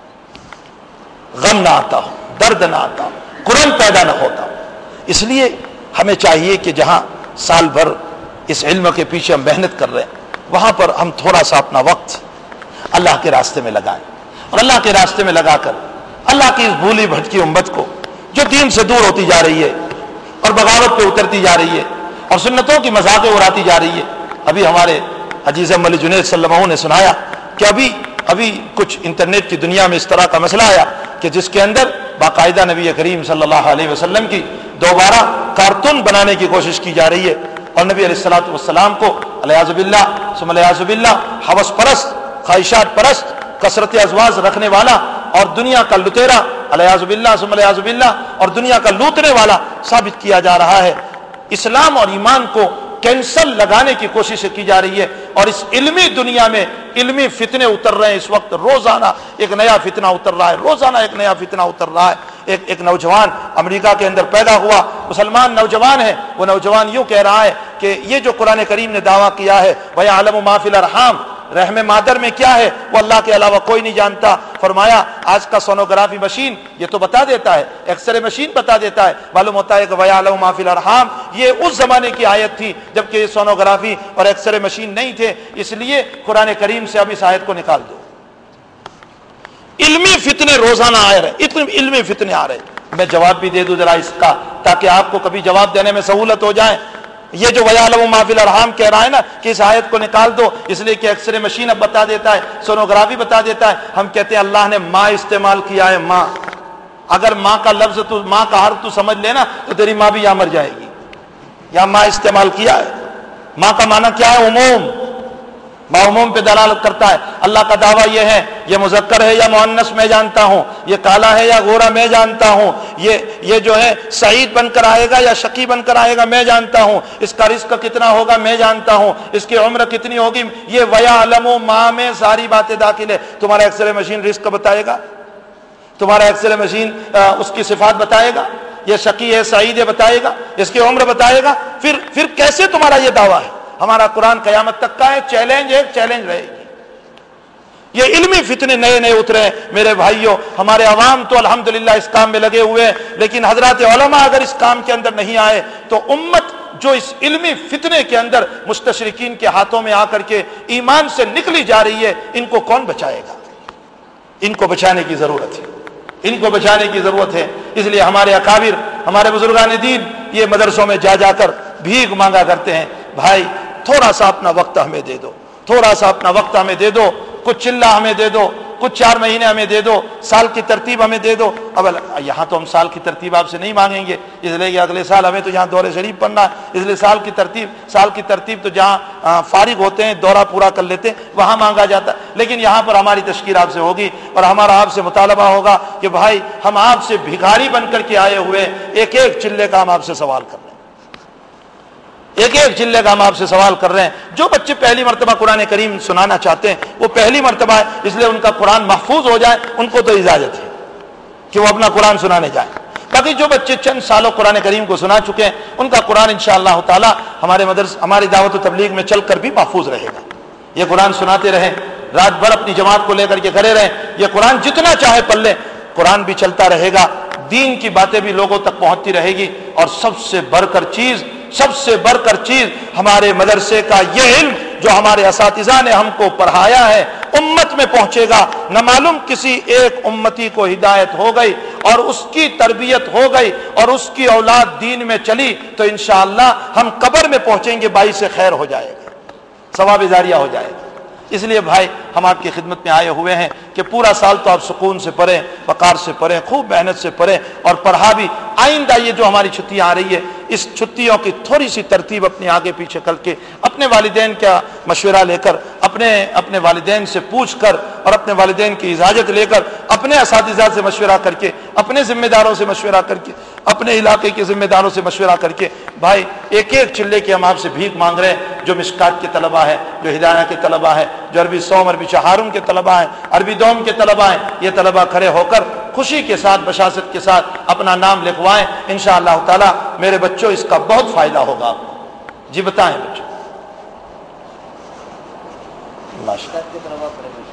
غم نہ آتا ہو، درد نہ آتا ہو، قرن پیدا نہ ہوتا ہو۔ اس لیے ہمیں چاہیے کہ جہاں سال بھر اس علم کے پیچھے ہم محنت کر رہے ہیں وہاں پر ہم تھوڑا سا اپنا وقت اللہ کے راستے میں لگائیں، اور اللہ کے راستے میں لگا کر اللہ کی اس بھولی بھٹکی امت کو جو دین سے دور ہوتی جا رہی ہے اور بغاوت پہ اترتی جا رہی ہے اور سنتوں کی مذاقیں اڑاتی جا رہی ہے. ابھی ہمارے عزیز ملی جنید صلی اللہ علیہ وسلم نے سنایا کہ ابھی کچھ انٹرنیٹ کی دنیا میں اس طرح کا مسئلہ آیا کہ جس کے اندر باقاعدہ نبی کریم صلی اللہ علیہ وسلم کی دوبارہ کارٹون بنانے کی کوشش کی جا رہی ہے اور نبی علیہ الصلوۃ والسلام کو علیاذ باللہ ثم علیاذ باللہ ہوس پرست، خواہشات پرست، کثرت ازواج رکھنے والا اور دنیا کا لٹیرا علیاذ باللہ ثم علیاذ باللہ اور دنیا کا لوٹنے والا ثابت کیا جا رہا ہے. اسلام اور ایمان کو کینسل لگانے کی کوشش کی جا رہی ہے اور اس علمی دنیا میں علمی فتنے اتر رہے ہیں. اس وقت روزانہ ایک نیا فتنہ اتر رہا ہے، روزانہ ایک نیا فتنہ اتر رہا ہے. ایک نوجوان امریکہ کے اندر پیدا ہوا، مسلمان نوجوان ہے، وہ نوجوان یوں کہہ رہا ہے کہ یہ جو قرآن کریم نے دعویٰ کیا ہے وَيَعْلَمُ مَا فِي الْأَرْحَامِ، رحم مادر میں کیا ہے وہ اللہ کے علاوہ کوئی نہیں جانتا. فرمایا آج کا سونوگرافی مشین یہ تو بتا دیتا ہے، ایکس رے مشین بتا دیتا ہے. معلوم ہوتا ہے کہ وَيَعْلَمُ مَا فِي الْأَرْحَامِ یہ اس زمانے کی آیت تھی جبکہ یہ سونوگرافی اور ایکس رے مشین نہیں تھے. اس لیے قرآن کریم سے اب اس آیت کو نکال دو. علمی فتنے روزانہ آ رہے، اتنے علمی فتنے آ رہے. میں جواب بھی دے دوں ذرا اس کا تاکہ آپ کو کبھی جواب دینے میں سہولت ہو جائے. یہ جو وَيَعْلَمُ مَا فِي الْأَرْحَامِ کہہ رہا ہے نا کہ اس آیت کو نکال دو اس لیے کہ ایکس رے مشین اب بتا دیتا ہے، سونوگرافی بتا دیتا ہے. ہم کہتے ہیں اللہ نے ماں استعمال کیا ہے. ماں، اگر ماں کا لفظ تو ماں کا حرف تو سمجھ لینا تو تیری ماں بھی یہاں مر جائے گی. یہاں ماں استعمال کیا ہے. ماں کا معنی کیا ہے؟ عموم. ماں عموم پہ دلالت کرتا ہے. اللہ کا دعویٰ یہ ہے یہ مذکر ہے یا مؤنث میں جانتا ہوں، یہ کالا ہے یا گورا میں جانتا ہوں، یہ جو ہے سعید بن کر آئے گا یا شقی بن کر آئے گا میں جانتا ہوں، اس کا رزق کتنا ہوگا میں جانتا ہوں، اس کی عمر کتنی ہوگی. یہ وَيَعْلَمُ ماں میں ساری باتیں داخل ہے. تمہارا ایکس رے مشین رزق بتائے گا، تمہارا ایکس رے مشین اس کی صفات بتائے گا، یہ شقی ہے سعید ہے بتائے گا، اس کی عمر بتائے گا. پھر کیسے تمہارا یہ دعویٰ ہے؟ ہمارا قرآن قیامت تک کا ہے. چیلنج ایک چیلنج رہے گی. یہ علمی فتنے نئے نئے اترے ہیں میرے بھائیوں. ہمارے عوام تو الحمدللہ اس کام میں لگے ہوئے ہیں لیکن حضرات علماء اگر اس کام کے اندر نہیں آئے تو امت جو اس علمی فتنے کے اندر مستشرقین کے ہاتھوں میں آ کر کے ایمان سے نکلی جا رہی ہے، ان کو کون بچائے گا؟ ان کو بچانے کی ضرورت ہے، ان کو بچانے کی ضرورت ہے. اس لیے ہمارے اکابر، ہمارے بزرگان دین یہ مدرسوں میں جا کر بھیک مانگا کرتے ہیں. بھائی تھوڑا سا اپنا وقت ہمیں دے دو، تھوڑا سا اپنا وقت ہمیں دے دو، کچھ چلہ ہمیں دے دو، کچھ 4 مہینے ہمیں دے دو، سال کی ترتیب ہمیں دے دو. اب یہاں تو ہم سال کی ترتیب آپ سے نہیں مانگیں گے اس لیے کہ اگلے سال ہمیں تو یہاں دورہ شریف پڑھنا ہے. اس لیے سال کی ترتیب تو جہاں فارغ ہوتے ہیں دورہ پورا کر لیتے ہیں وہاں مانگا جاتا ہے. لیکن یہاں پر ہماری تشکیل آپ سے ہوگی اور ہمارا آپ سے مطالبہ ہوگا کہ بھائی ہم آپ سے بھکاری بن کر کے آئے ہوئے ایک ایک چلے کا ہم آپ سے سوال کر رہے ہیں، ایک ایک چلے کا ہم آپ سے سوال کر رہے ہیں. جو بچے پہلی مرتبہ قرآن کریم سنانا چاہتے ہیں وہ پہلی مرتبہ ہے اس لیے ان کا قرآن محفوظ ہو جائے ان کو تو اجازت ہے کہ وہ اپنا قرآن سنانے جائیں. باقی جو بچے چند سالوں قرآن کریم کو سنا چکے ہیں ان کا قرآن انشاءاللہ تعالی ہماری دعوت و تبلیغ میں چل کر بھی محفوظ رہے گا. یہ قرآن سناتے رہیں، رات بھر اپنی جماعت کو لے کر کے کھڑے رہیں، یہ قرآن جتنا چاہے پڑھ لیں، قرآن بھی چلتا رہے گا، دین کی باتیں بھی لوگوں تک پہنچتی رہے گی. اور سب سے بڑھ کر چیز ہمارے مدرسے کا یہ علم جو ہمارے اساتذہ نے ہم کو پڑھایا ہے امت میں پہنچے گا. نہ معلوم کسی ایک امتی کو ہدایت ہو گئی اور اس کی تربیت ہو گئی اور اس کی اولاد دین میں چلی تو انشاءاللہ ہم قبر میں پہنچیں گے باعث خیر ہو جائے گا، ثواب جاریہ ہو جائے گا. اس لیے بھائی ہم آپ کی خدمت میں آئے ہوئے ہیں کہ پورا سال تو آپ سکون سے پڑھیں، وقار سے پڑھیں، خوب محنت سے پڑھیں اور پڑھا بھی. آئندہ یہ جو ہماری چھٹیاں آ رہی ہے اس چھٹیوں کی تھوڑی سی ترتیب اپنے آگے پیچھے کر کے اپنے والدین کا مشورہ لے کر اپنے والدین سے پوچھ کر اور اپنے والدین کی اجازت لے کر اپنے اساتذہ سے مشورہ کر کے اپنے ذمہ داروں سے مشورہ کر کے اپنے علاقے کے ذمہ داروں سے مشورہ کر کے بھائی ایک ایک چلے کی ہم آپ سے بھیک مانگ رہے ہیں. جو مشکات کے طلبہ ہیں، جو ہدایہ کے طلبہ ہیں، جو عربی سوم عربی چہارم کے طلبہ ہیں، عربی دوم کے طلبہ ہیں، یہ طلبہ کھڑے ہو کر خوشی کے ساتھ بشاشت کے ساتھ اپنا نام لکھوائیں. انشاءاللہ تعالی میرے بچوں اس کا بہت فائدہ ہوگا آپ کو. جی بتائیں بچوں.